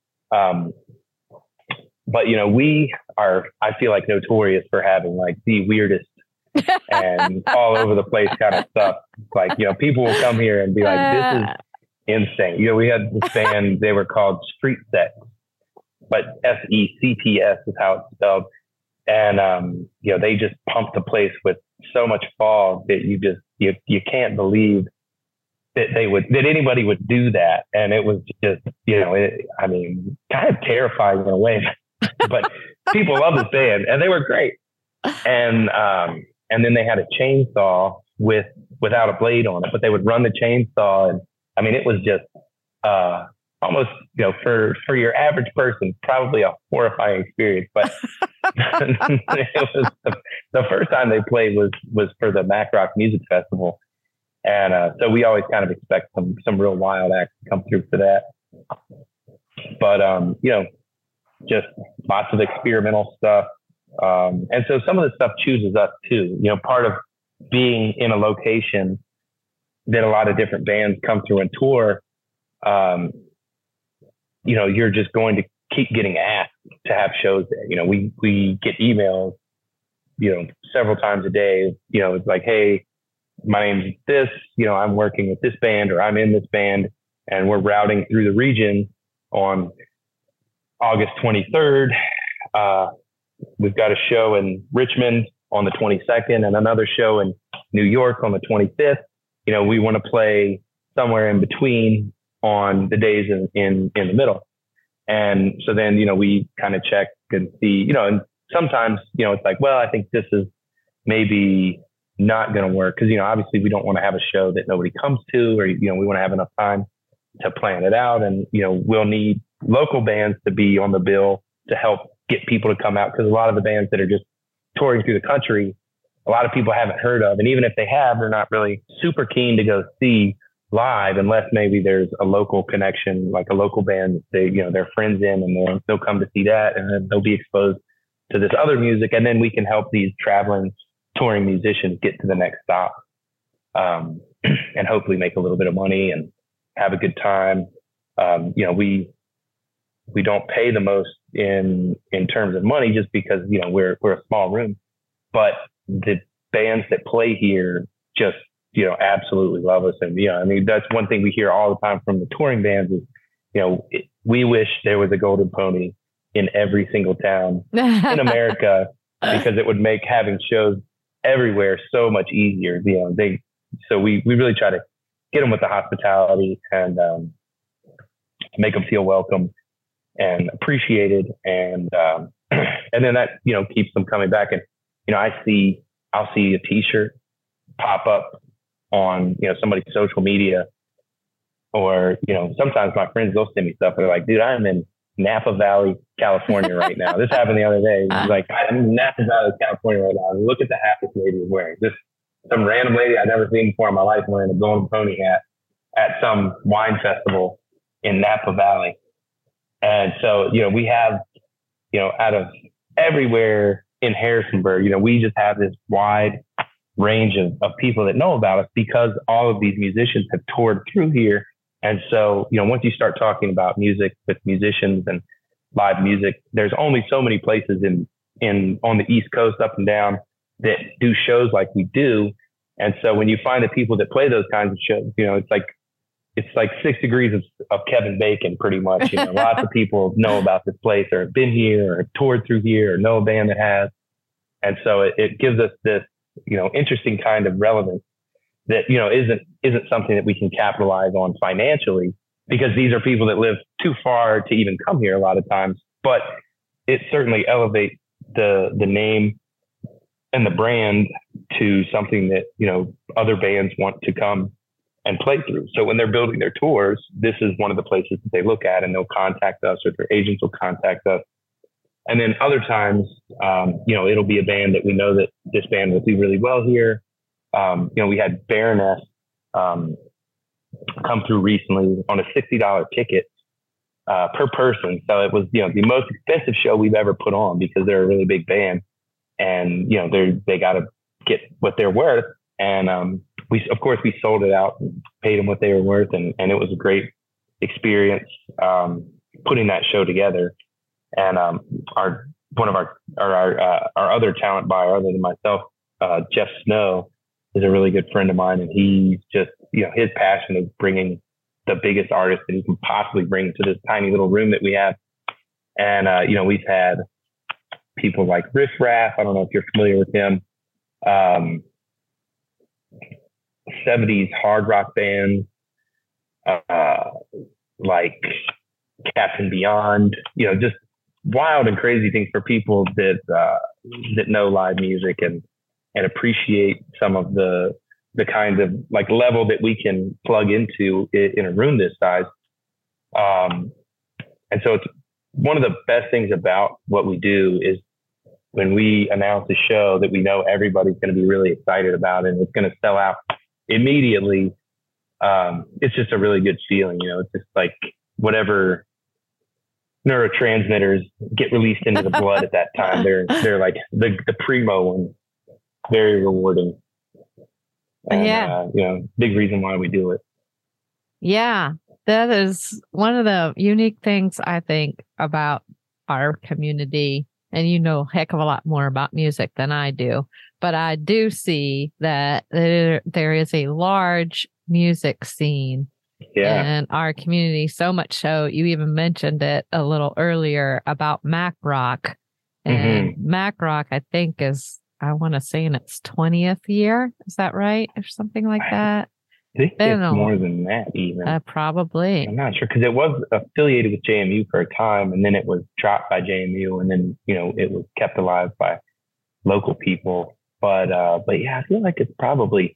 we are, I feel like, notorious for having like the weirdest and all over the place kind of stuff. Like, people will come here and be like, this is insane. We had this band, they were called Street Sex, but SECTS is how it's spelled. And, they just pumped the place with so much fog that you can't believe that anybody would do that. And it was just, kind of terrifying in a way, but people love this band and they were great. And then they had a chainsaw without a blade on it, but they would run the chainsaw. And it was just, almost, for your average person, probably a horrifying experience. But it was the first time they played was for the Mack Rock Music Festival. And so we always kind of expect some real wild acts to come through for that. But, just lots of experimental stuff. And so some of the stuff chooses us too. Part of being in a location that a lot of different bands come through and tour, you're just going to keep getting asked to have shows there. We get emails, several times a day. It's like, hey, my name's this, I'm working with this band, or I'm in this band, and we're routing through the region on August 23rd. We've got a show in Richmond on the 22nd and another show in New York on the 25th. We want to play somewhere in between on the days in the middle. And so then, we kind of check and see, and sometimes, it's like, well, I think this is maybe not going to work. Cause, obviously we don't want to have a show that nobody comes to, or, we want to have enough time to plan it out. And, we'll need local bands to be on the bill to help get people to come out. Cause a lot of the bands that are just touring through the country, a lot of people haven't heard of. And even if they have, they're not really super keen to go see live unless maybe there's a local connection, like a local band they're friends in, and they'll come to see that, and then they'll be exposed to this other music. And then we can help these traveling touring musicians get to the next stop, and hopefully make a little bit of money and have a good time. We don't pay the most in terms of money just because, we're a small room, but the bands that play here just, absolutely love us. And, that's one thing we hear all the time from the touring bands is, we wish there was a Golden Pony in every single town in America, because it would make having shows everywhere so much easier. So we really try to get them with the hospitality and make them feel welcome and appreciated. And then that, keeps them coming back. And, I'll see a t-shirt pop up on, somebody's social media, or, sometimes my friends, they'll send me stuff. They're like, dude, I'm in Napa Valley, California right now. This happened the other day. He's like, I'm in Napa Valley, California right now. Look at the hat this lady is wearing. Just some random lady I've never seen before in my life wearing a Golden Pony hat at some wine festival in Napa Valley. And so, we have, out of everywhere in Harrisonburg, we just have this wide range of people that know about us, because all of these musicians have toured through here. And so, once you start talking about music with musicians and live music, there's only so many places on the East Coast up and down that do shows like we do. And so when you find the people that play those kinds of shows, it's like 6 degrees of Kevin Bacon, pretty much. Lots of people know about this place, or have been here, or have toured through here, or know a band that has. And so it gives us this, interesting kind of relevance that, isn't something that we can capitalize on financially, because these are people that live too far to even come here a lot of times. But it certainly elevates the name and the brand to something that, other bands want to come and play through. So when they're building their tours, this is one of the places that they look at, and they'll contact us, or their agents will contact us. And then other times, it'll be a band that we know that this band will do really well here. We had Baroness come through recently on a $60 ticket per person. So it was, the most expensive show we've ever put on, because they're a really big band, and, they got to get what they're worth. And we sold it out and paid them what they were worth. And it was a great experience putting that show together. And our other talent buyer, other than myself, Jeff Snow, is a really good friend of mine. And he's just, his passion is bringing the biggest artists that he can possibly bring to this tiny little room that we have. And, we've had people like Riff Raff. I don't know if you're familiar with him. 70s hard rock bands, like Captain Beyond, just wild and crazy things for people that know live music and appreciate some of the kind of like level that we can plug into in a room this size. And so it's one of the best things about what we do is when we announce a show that we know everybody's going to be really excited about and it's going to sell out immediately. It's just a really good feeling, it's just like whatever neurotransmitters get released into the blood at that time. They're like the primo ones, very rewarding. And, big reason why we do it. Yeah, that is one of the unique things I think about our community. And you know a heck of a lot more about music than I do. But I do see that there is a large music scene in our community. So much so, you even mentioned it a little earlier about Mac Rock. And Mac Rock, I think, is, I want to say in its 20th year. Is that right? Or something like that? I think it's more than that even. Probably. I'm not sure because it was affiliated with JMU for a time and then it was dropped by JMU and then, it was kept alive by local people. But yeah, I feel like it's probably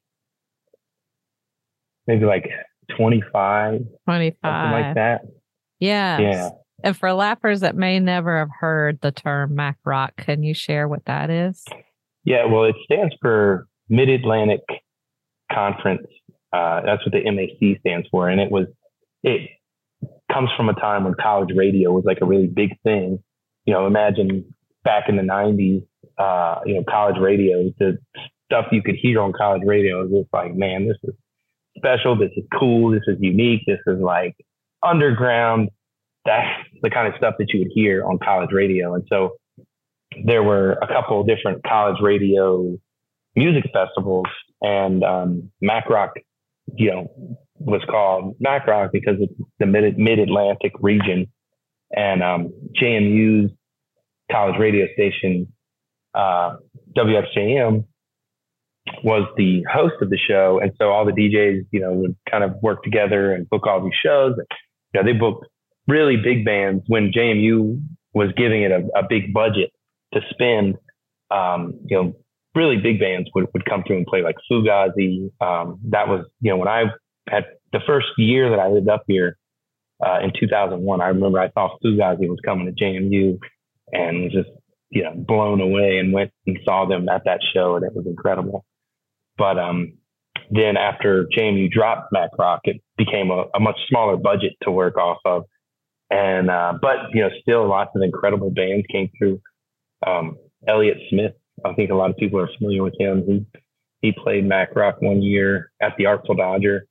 maybe like 25, something like that. Yes. Yeah. And for laughers that may never have heard the term Mac Rock, can you share what that is? Yeah, well, it stands for Mid-Atlantic Conference. That's what the MAC stands for. And it comes from a time when college radio was like a really big thing. Imagine back in the 90s, college radio, the stuff you could hear on college radio was just like, man, this is special. This is cool. This is unique. This is like underground. That's the kind of stuff that you would hear on college radio. And so there were a couple of different college radio music festivals and Mac Rock, was called Mac Rock because it's the mid-Atlantic region. And JMU's college radio station, WXJM, was the host of the show. And so all the DJs, would kind of work together and book all these shows. They booked really big bands when JMU was giving it a big budget to spend. Really big bands would come through and play like Fugazi. That was, when I had the first year that I lived up here in 2001, I remember I saw Fugazi was coming to JMU and was just, blown away and went and saw them at that show. And it was incredible. But then after JMU dropped Mac Rock, it became a much smaller budget to work off of. And, but, still lots of incredible bands came through. Elliott Smith, I think a lot of people are familiar with him. He played Mac Rock one year at the Artful Dodger.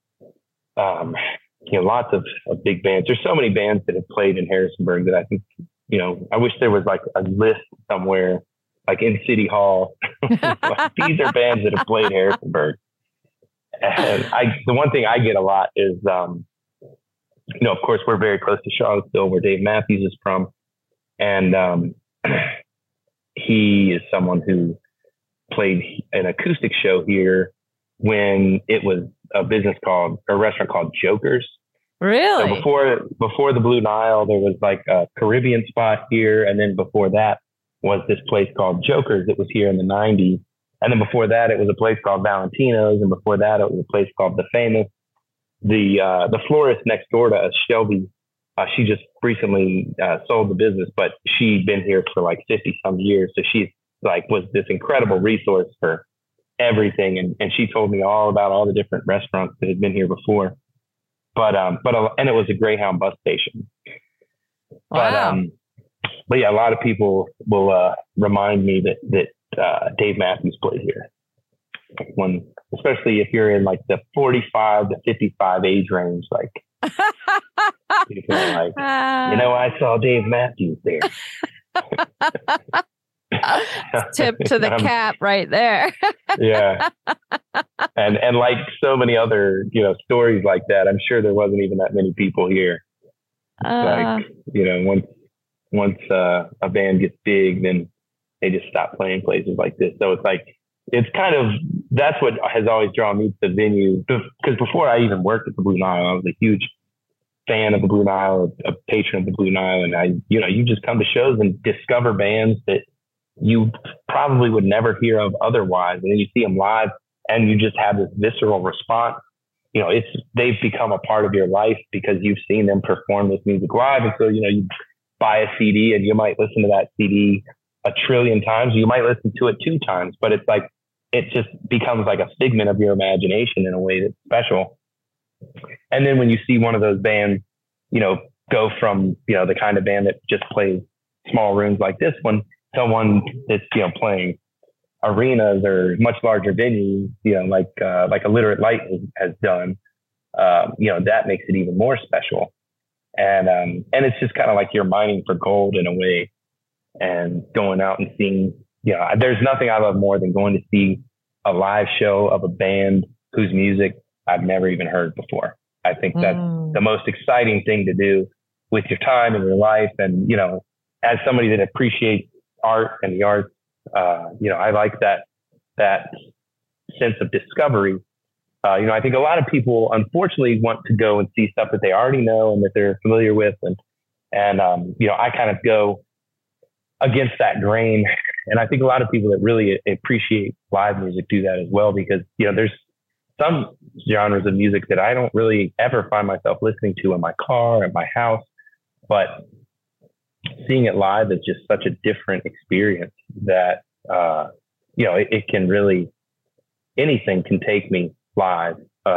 Lots of big bands. There's so many bands that have played in Harrisonburg that I think, I wish there was like a list somewhere, like in City Hall. Like, these are bands that have played Harrisonburg. And the one thing I get a lot is, of course, we're very close to Charlottesville, where Dave Matthews is from. And he is someone who played an acoustic show here when it was a restaurant called Joker's. Really? So before the Blue Nile, there was like a Caribbean spot here. And then before that was this place called Joker's that was here in the 90s. And then before that, it was a place called Valentino's. And before that, it was a place called The Famous. The florist next door to us, Shelby, she just recently sold the business, but she'd been here for like 50 some years. So she's like, was this incredible resource for everything. And she told me all about all the different restaurants that had been here before. And it was a Greyhound bus station. Wow. But yeah, a lot of people will remind me that Dave Matthews played here. Especially if you're in like the 45 to 55 age range, like people are like, I saw Dave Matthews there. Tip to the cap right there. Yeah. And like so many other, stories like that, I'm sure there wasn't even that many people here. Once a band gets big, then they just stop playing places like this. So it's like, that's what has always drawn me to the venue. Because before I even worked at the Blue Nile, I was a huge fan of the Blue Nile, a patron of the Blue Nile. And you just come to shows and discover bands that you probably would never hear of otherwise. And then you see them live and you just have this visceral response they've become a part of your life because you've seen them perform this music live. And so, you buy a CD and you might listen to that CD a trillion times. You might listen to it 2 times, but it's like, it just becomes like a figment of your imagination in a way that's special. And then when you see one of those bands, go from, the kind of band that just plays small rooms like this one to one that's, playing arenas or much larger venues, like a Illiterate Light has done, that makes it even more special. And it's just kind of like you're mining for gold in a way, and going out and seeing, there's nothing I love more than going to see a live show of a band whose music I've never even heard before. I think that's the most exciting thing to do with your time and your life. And, as somebody that appreciates art and the arts, I like that sense of discovery. I think a lot of people unfortunately want to go and see stuff that they already know and that they're familiar with. And I kind of go against that grain. And I think a lot of people that really appreciate live music do that as well, because, there's some genres of music that I don't really ever find myself listening to in my car, at my house, but seeing it live is just such a different experience that, it can really, anything can take me live.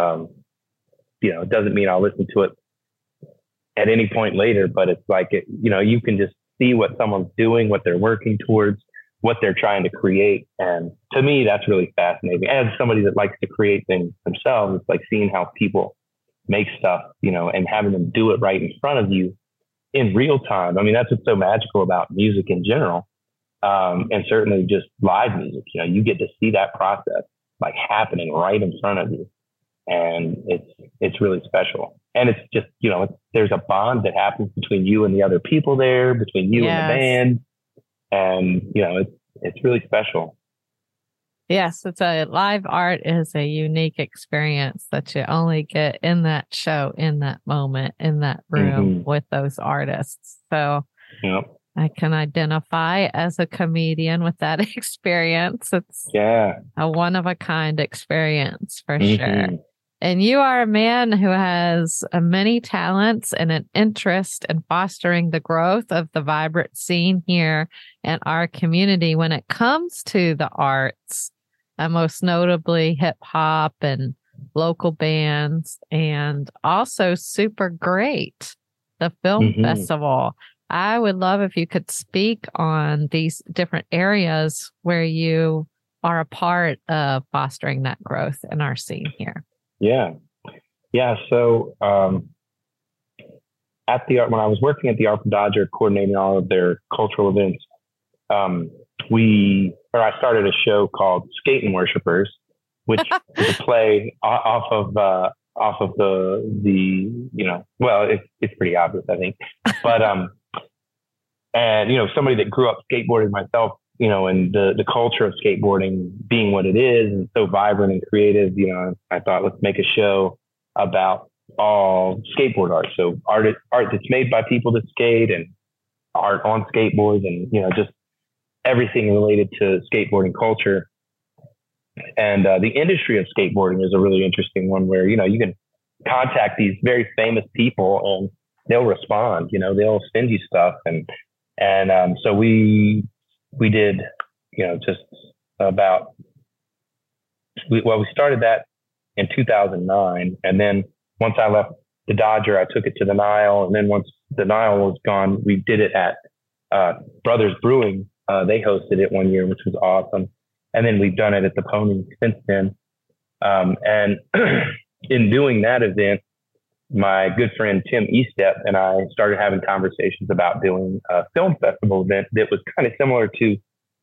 It doesn't mean I'll listen to it at any point later, but it's like, you can just see what someone's doing, what they're working towards, what they're trying to create. And to me, that's really fascinating. As somebody that likes to create things themselves, it's like seeing how people make stuff, and having them do it right in front of you in real time. I mean, that's what's so magical about music in general. And certainly just live music, you get to see that process like happening right in front of you. And it's really special. And it's just, there's a bond that happens between you and the other people there, between you and the band. And, it's really special. Yes, live art is a unique experience that you only get in that show, in that moment, in that room with those artists. So I can identify as a comedian with that experience. It's a one-of-a-kind experience for sure. And you are a man who has many talents and an interest in fostering the growth of the vibrant scene here in our community when it comes to the arts, most notably hip hop and local bands, and also Super Great, the film festival. I would love if you could speak on these different areas where you are a part of fostering that growth in our scene here. Yeah. So, when I was working at the Artful Dodger, coordinating all of their cultural events, I started a show called Skating Worshippers, which is a play off of it's pretty obvious, I think, but, and, somebody that grew up skateboarding myself, and the culture of skateboarding being what it is and so vibrant and creative, I thought, let's make a show about all skateboard art. So art that's made by people that skate, and art on skateboards, and, just everything related to skateboarding culture. And the industry of skateboarding is a really interesting one where, you can contact these very famous people and they'll respond, they'll send you stuff. And so we did, just about, we started that in 2009. And then once I left the Dodger, I took it to the Nile. And then once the Nile was gone, we did it at Brothers Brewing. They hosted it one year, which was awesome. And then we've done it at the Pony since then. And in doing that event, my good friend Tim Estep and I started having conversations about doing a film festival event that was kind of similar to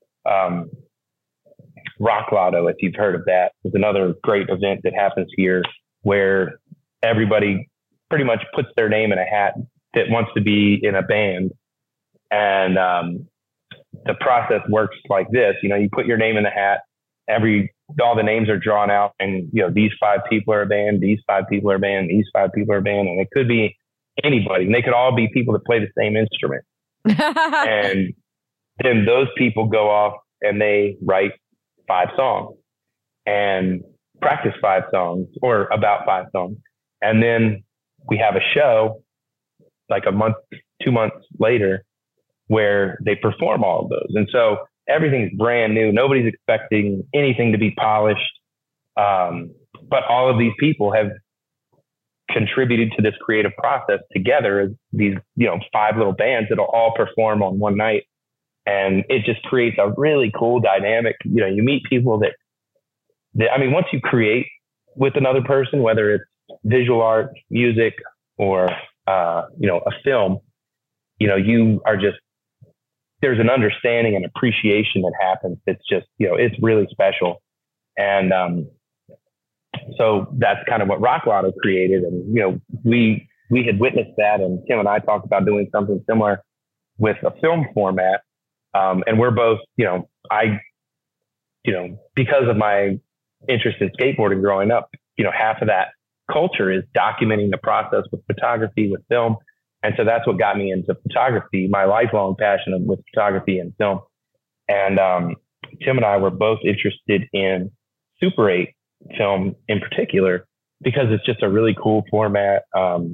Rock Lotto, if you've heard of that. It's another great event that happens here where everybody pretty much puts their name in a hat that wants to be in a band. And the process works like this. You put your name in the hat, all the names are drawn out, and these 5 people are a band, these 5 people are a band, these 5 people are a band, and it could be anybody, and they could all be people that play the same instrument. And then those people go off and they write 5 songs, and practice 5 songs or about 5 songs. And then we have a show like a month, 2 months later where they perform all of those. And so everything's brand new. Nobody's expecting anything to be polished. But all of these people have contributed to this creative process together as these, 5 little bands that'll all perform on one night. And it just creates a really cool dynamic. You meet people that once you create with another person, whether it's visual art, music, or, a film, you are just, there's an understanding and appreciation that happens. It's just, it's really special. And, so that's kind of what Rock Lotto created. And, we had witnessed that, and Tim and I talked about doing something similar with a film format. And we're both, because of my interest in skateboarding growing up, half of that culture is documenting the process with photography, with film. And so that's what got me into photography, my lifelong passion with photography and film. And Tim and I were both interested in Super 8 film in particular, because it's just a really cool format.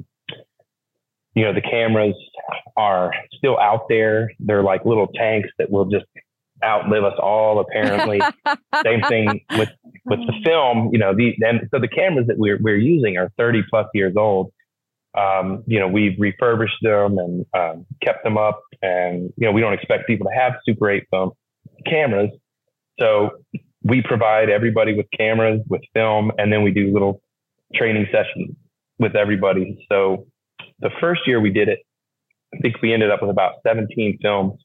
The cameras are still out there. They're like little tanks that will just outlive us all, apparently. Same thing with the film, and so the cameras that we're using are 30 plus years old. We've refurbished them and kept them up, and we don't expect people to have Super 8 film cameras. So we provide everybody with cameras, with film, and then we do little training sessions with everybody. So the first year we did it, I think we ended up with about 17 films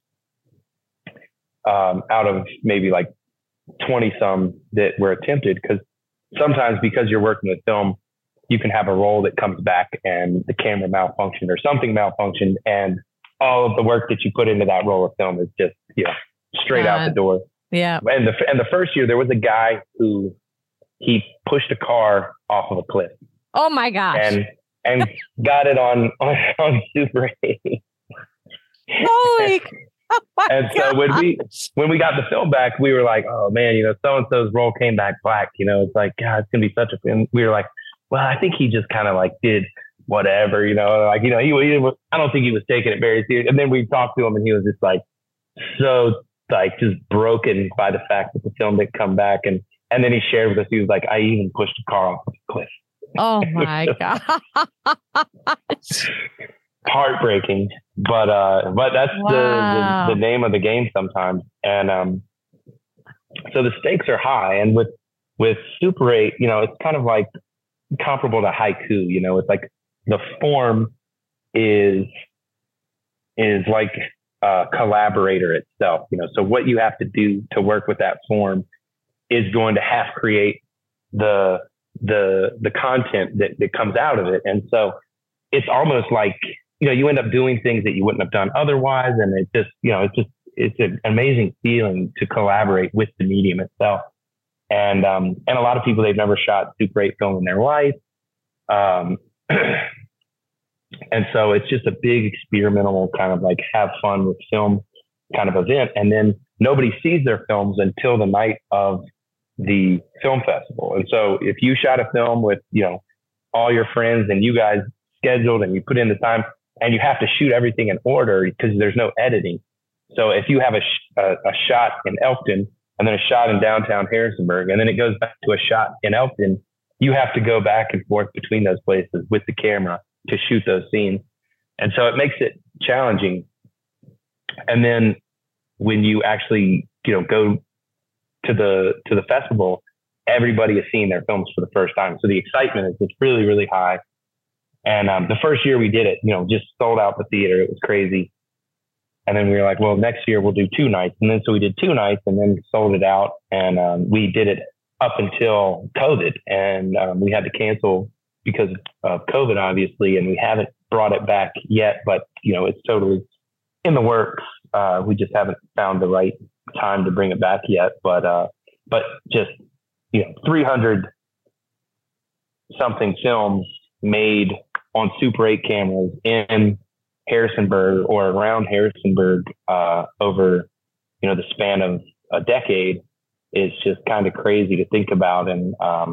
out of maybe like 20 some that were attempted. Because sometimes, because you're working with film, you can have a roll that comes back and the camera malfunctioned or something malfunctioned, and all of the work that you put into that roll of film is just straight out the door. Yeah. And the first year there was a guy who he pushed a car off of a cliff. Oh my gosh. And got it on Super 8. Holy. Oh my and so when we got the film back, we were like, oh man, so-and-so's roll came back black. It's like, God, it's gonna be such a film. We were like, well, I think he just kind of like did whatever, he I don't think he was taking it very serious. And then we talked to him, and he was just like, so like just broken by the fact that the film didn't come back. And then he shared with us, he was like, I even pushed a car off the cliff. Oh my God. Heartbreaking, but that's the name of the game sometimes. And so the stakes are high, and with Super 8, it's kind of like comparable to haiku. It's like the form is like a collaborator itself. So what you have to do to work with that form is going to have to create the content that comes out of it. And so it's almost like, you end up doing things that you wouldn't have done otherwise. And it's an amazing feeling to collaborate with the medium itself. And a lot of people, they've never shot Super 8 film in their life. And so it's just a big experimental kind of like have fun with film kind of event. And then nobody sees their films until the night of the film festival. And so if you shot a film with, all your friends and you guys scheduled and you put in the time, and you have to shoot everything in order because there's no editing. So if you have a shot in Elkton and then a shot in downtown Harrisonburg, and then it goes back to a shot in Elkton, you have to go back and forth between those places with the camera to shoot those scenes. And so it makes it challenging. And then when you actually, go to the festival, everybody is seeing their films for the first time. So the excitement is just really, really high. And the first year we did it, just sold out the theater. It was crazy. And then we were like, well, next year we'll do 2 nights. And then so we did 2 nights and then sold it out. And we did it up until COVID. And we had to cancel because of COVID, obviously. And we haven't brought it back yet, but, it's totally in the works. We just haven't found the right time to bring it back yet. But just, 300 something films made on Super 8 cameras in Harrisonburg or around Harrisonburg over, the span of a decade is just kind of crazy to think about. And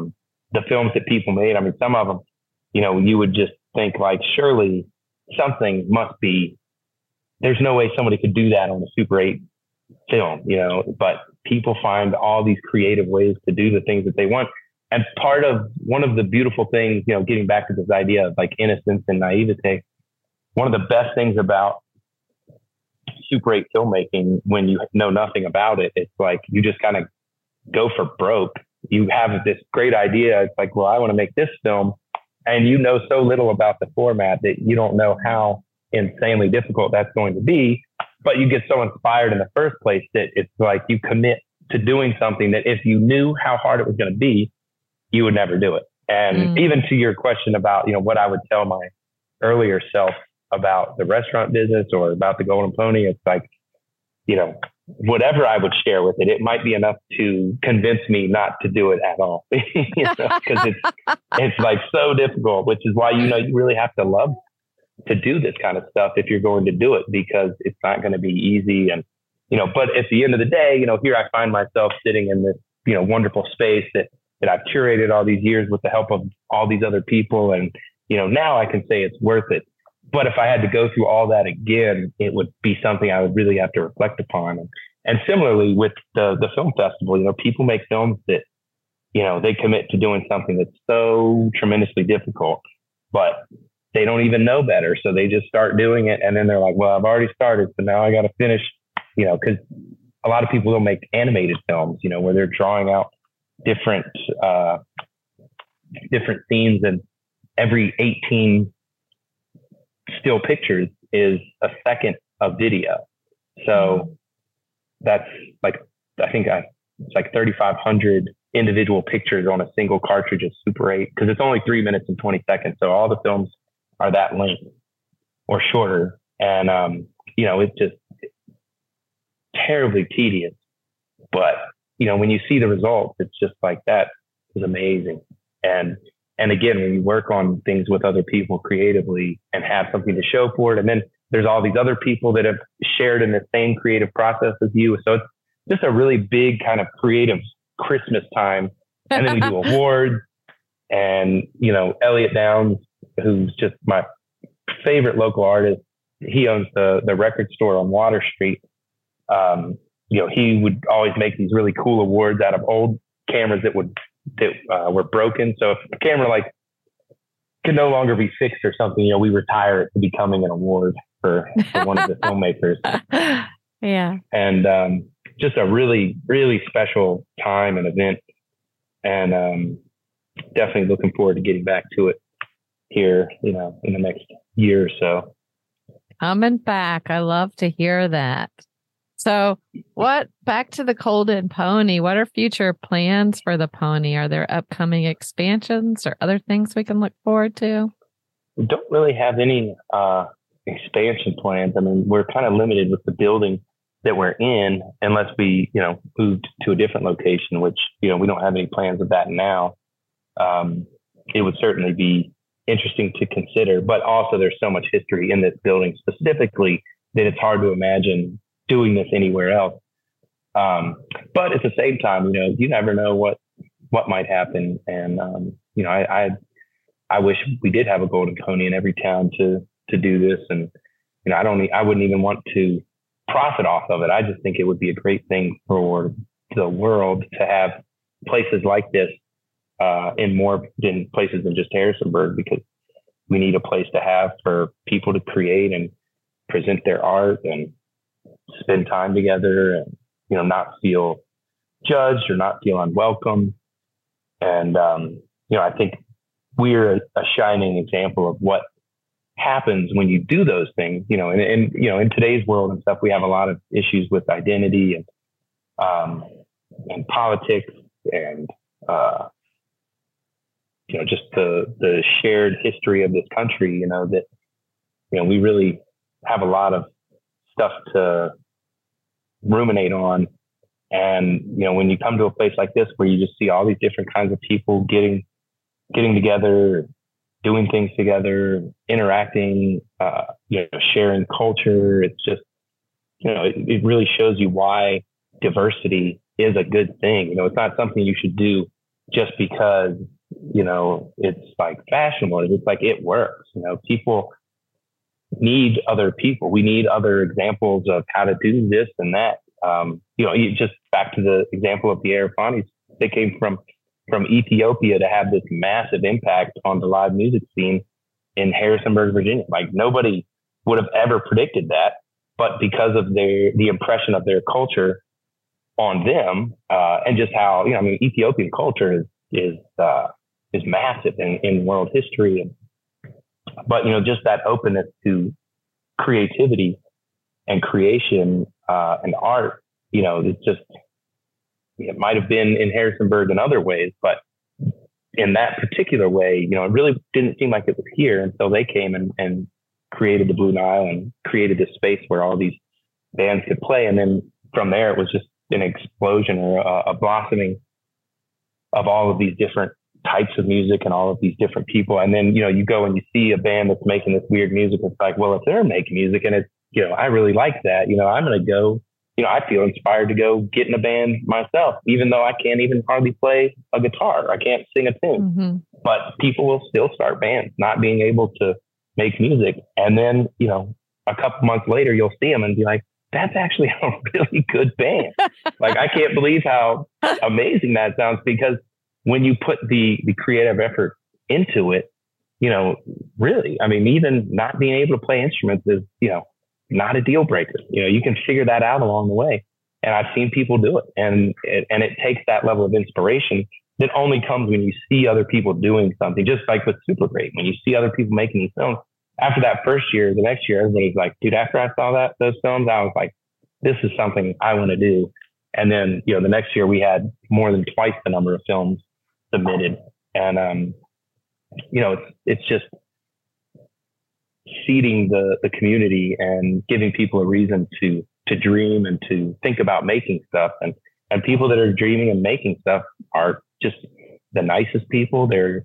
the films that people made, I mean, some of them, you know, you would just think like, surely something must be, there's no way somebody could do that on a Super 8 film, you know, but people find all these creative ways to do the things that they want. And one of the beautiful things, you know, getting back to this idea of like innocence and naivete, one of the best things about Super 8 filmmaking, when you know nothing about it, it's like you just kind of go for broke. You have this great idea. It's like, well, I want to make this film. And you know so little about the format that you don't know how insanely difficult that's going to be. But you get so inspired in the first place that it's like you commit to doing something that if you knew how hard it was going to be, you would never do it. And even to your question about, you know, what I would tell my earlier self about the restaurant business or about the Golden Pony, it's like, you know, whatever I would share with it, it might be enough to convince me not to do it at all. You know, because it's like so difficult, which is why, you know, you really have to love to do this kind of stuff if you're going to do it, because it's not going to be easy. And, you know, but at the end of the day, you know, here I find myself sitting in this, you know, wonderful space that I've curated all these years with the help of all these other people. And, you know, now I can say it's worth it. But if I had to go through all that again, it would be something I would really have to reflect upon. And similarly with the film festival, you know, people make films that, you know, they commit to doing something that's so tremendously difficult, but they don't even know better. So they just start doing it. And then they're like, well, I've already started, so now I got to finish, you know, because a lot of people don't make animated films, you know, where they're drawing out different scenes, and every 18 still pictures is a second of video. So that's like, I think it's like 3,500 individual pictures on a single cartridge of Super 8, because it's only 3 minutes and 20 seconds. So all the films are that length or shorter. And, you know, it's just terribly tedious. But, you know, when you see the results, it's just like, that is amazing. And again, when you work on things with other people creatively and have something to show for it, and then there's all these other people that have shared in the same creative process as you. So it's just a really big kind of creative Christmas time. And then we do awards, and, you know, Elliot Downs, who's just my favorite local artist, he owns the record store on Water Street. You know, he would always make these really cool awards out of old cameras that were broken. So if a camera like can no longer be fixed or something, you know, we retire it to becoming an award for one of the filmmakers. Yeah. And just a really, really special time and event. And definitely looking forward to getting back to it here, you know, in the next year or so. Coming back. I love to hear that. So back to the Golden Pony, what are future plans for the Pony? Are there upcoming expansions or other things we can look forward to? We don't really have any expansion plans. I mean, we're kind of limited with the building that we're in, unless we, you know, moved to a different location, which, you know, we don't have any plans of that now. It would certainly be interesting to consider, but also there's so much history in this building specifically that it's hard to imagine doing this anywhere else. But at the same time, you know, you never know what might happen. And, you know, I wish we did have a Golden Pony in every town to do this. And, you know, I wouldn't even want to profit off of it. I just think it would be a great thing for the world to have places like this in more than places than just Harrisonburg, because we need a place to have for people to create and present their art and spend time together, and, you know, not feel judged or not feel unwelcome. And, you know, I think we're a shining example of what happens when you do those things, you know, and, you know, in today's world and stuff, we have a lot of issues with identity and politics and, you know, just the shared history of this country, you know, that, you know, we really have a lot of stuff to ruminate on. And, you know, when you come to a place like this, where you just see all these different kinds of people getting together, doing things together, interacting, you know, sharing culture, it's just, you know, it really shows you why diversity is a good thing. You know, it's not something you should do just because it's like fashionable. It's like it works. People need other people. We need other examples of how to do this and that. You just back to the example of the Aerophonies. They came from Ethiopia to have this massive impact on the live music scene in Harrisonburg, Virginia. Like nobody would have ever predicted that, but because of the impression of their culture on them, and just how, Ethiopian culture is massive in world history. But, just that openness to creativity and creation, and art, it might have been in Harrisonburg in other ways, but in that particular way, it really didn't seem like it was here until they came and created the Blue Nile and created this space where all these bands could play. And then from there, it was just an explosion or a blossoming of all of these different types of music and all of these different people. And then, you go and you see a band that's making this weird music. It's like, well, if they're making music and it's, I really like that, I'm going to go, I feel inspired to go get in a band myself, even though I can't even hardly play a guitar. I can't sing a tune, mm-hmm. but people will still start bands, not being able to make music. And then, a couple months later, you'll see them and be like, that's actually a really good band. Like, I can't believe how amazing that sounds, because when you put the creative effort into it, really, even not being able to play instruments is, not a deal breaker. You can figure that out along the way. And I've seen people do it. And it takes that level of inspiration that only comes when you see other people doing something, just like with Super Great. When you see other people making these films, after that first year, the next year, everybody's like, dude, after I saw those films, I was like, this is something I want to do. And then, the next year we had more than twice the number of films submitted. And, it's just seeding the community and giving people a reason to dream and to think about making stuff. And people that are dreaming and making stuff are just the nicest people. Their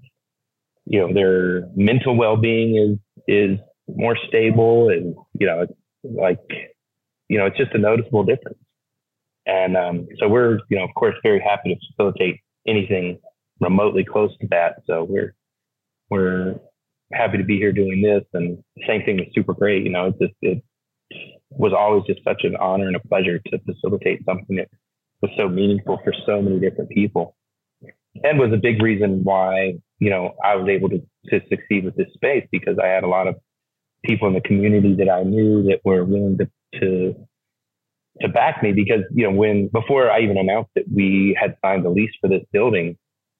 mental well-being is more stable, and it's like, it's just a noticeable difference. And so we're, of course, very happy to facilitate anything remotely close to that. So we're happy to be here doing this. And same thing with Super Great. It was always just such an honor and a pleasure to facilitate something that was so meaningful for so many different people, and was a big reason why, I was able to succeed with this space, because I had a lot of people in the community that I knew that were willing to back me. Because, before I even announced that we had signed the lease for this building,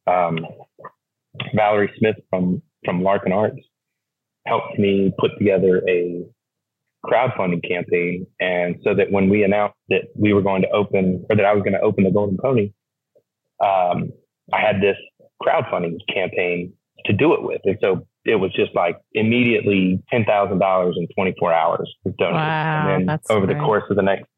Valerie Smith from Larkin Arts helped me put together a crowdfunding campaign. And so that when we announced that we were going to open, or that I was going to open the Golden Pony, I had this crowdfunding campaign to do it with. And so it was just like immediately $10,000 in 24 hours was donated. Wow, and then that's over great. the course of the next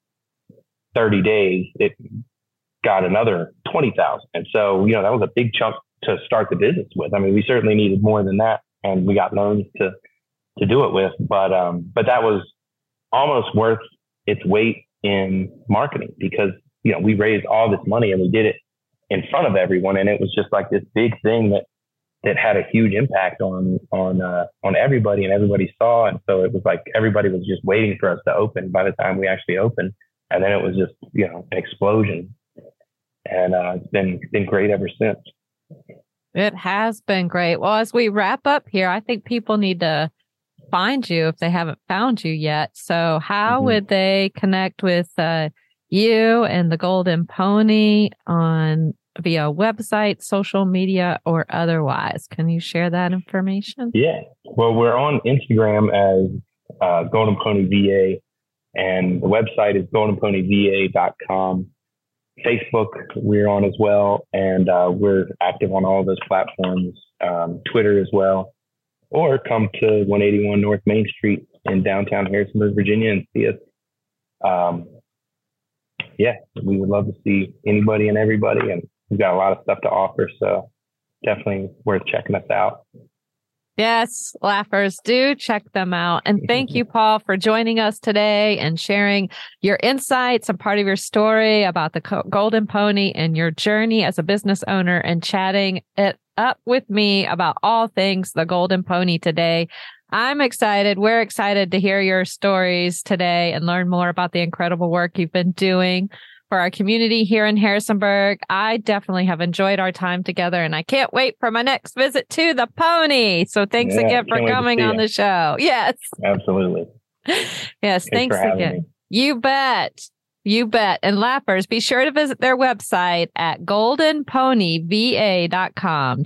30 days, it got another 20,000. And so, that was a big chunk to start the business with. We certainly needed more than that, and we got loans to do it with, but that was almost worth its weight in marketing, because, we raised all this money and we did it in front of everyone. And it was just like this big thing that had a huge impact on everybody, and everybody saw. And so it was like, everybody was just waiting for us to open by the time we actually opened. And then it was just, an explosion, and it's been great ever since. It has been great. Well, as we wrap up here, I think people need to find you if they haven't found you yet. So how Mm-hmm. would they connect with you and the Golden Pony via website, social media, or otherwise? Can you share that information? Yeah. Well, we're on Instagram as Golden Pony VA, and the website is goldenponyva.com. Facebook, we're on as well, and we're active on all of those platforms, Twitter as well. Or come to 181 North Main Street in downtown Harrisonburg, Virginia, and see us. We would love to see anybody and everybody, and we've got a lot of stuff to offer, so definitely worth checking us out. Yes, Laughers, do check them out. And thank you, Paul, for joining us today and sharing your insights and part of your story about the Golden Pony and your journey as a business owner, and chatting. It up with me about all things the Golden Pony today. I'm excited. We're excited to hear your stories today and learn more about the incredible work you've been doing for our community here in Harrisonburg. I definitely have enjoyed our time together, and I can't wait for my next visit to the Pony. So thanks again for coming on the show. Yes. Absolutely. Yes. Thanks again. You bet. You bet. And Laffers, be sure to visit their website at goldenponyva.com,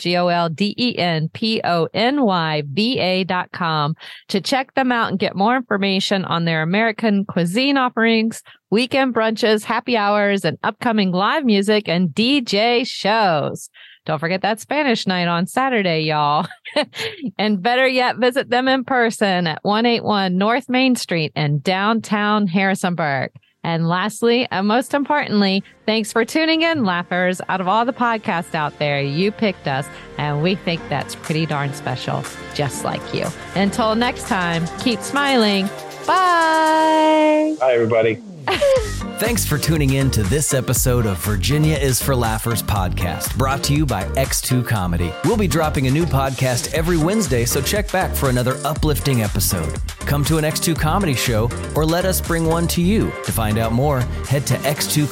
goldenponyva.com, to check them out and get more information on their American cuisine offerings, weekend brunches, happy hours, and upcoming live music and DJ shows. Don't forget that Spanish night on Saturday, y'all. And better yet, visit them in person at 181 North Main Street in downtown Harrisonburg. And lastly, and most importantly, thanks for tuning in, Laffers. Out of all the podcasts out there, you picked us, and we think that's pretty darn special, just like you. Until next time, keep smiling. Bye. Bye, everybody. Thanks for tuning in to this episode of Virginia is for Laffers podcast, brought to you by X2 Comedy. We'll be dropping a new podcast every Wednesday, so check back for another uplifting episode. Come to an X2 Comedy show or let us bring one to you. To find out more, head to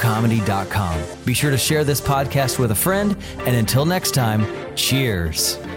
x2comedy.com. Be sure to share this podcast with a friend, and until next time, cheers.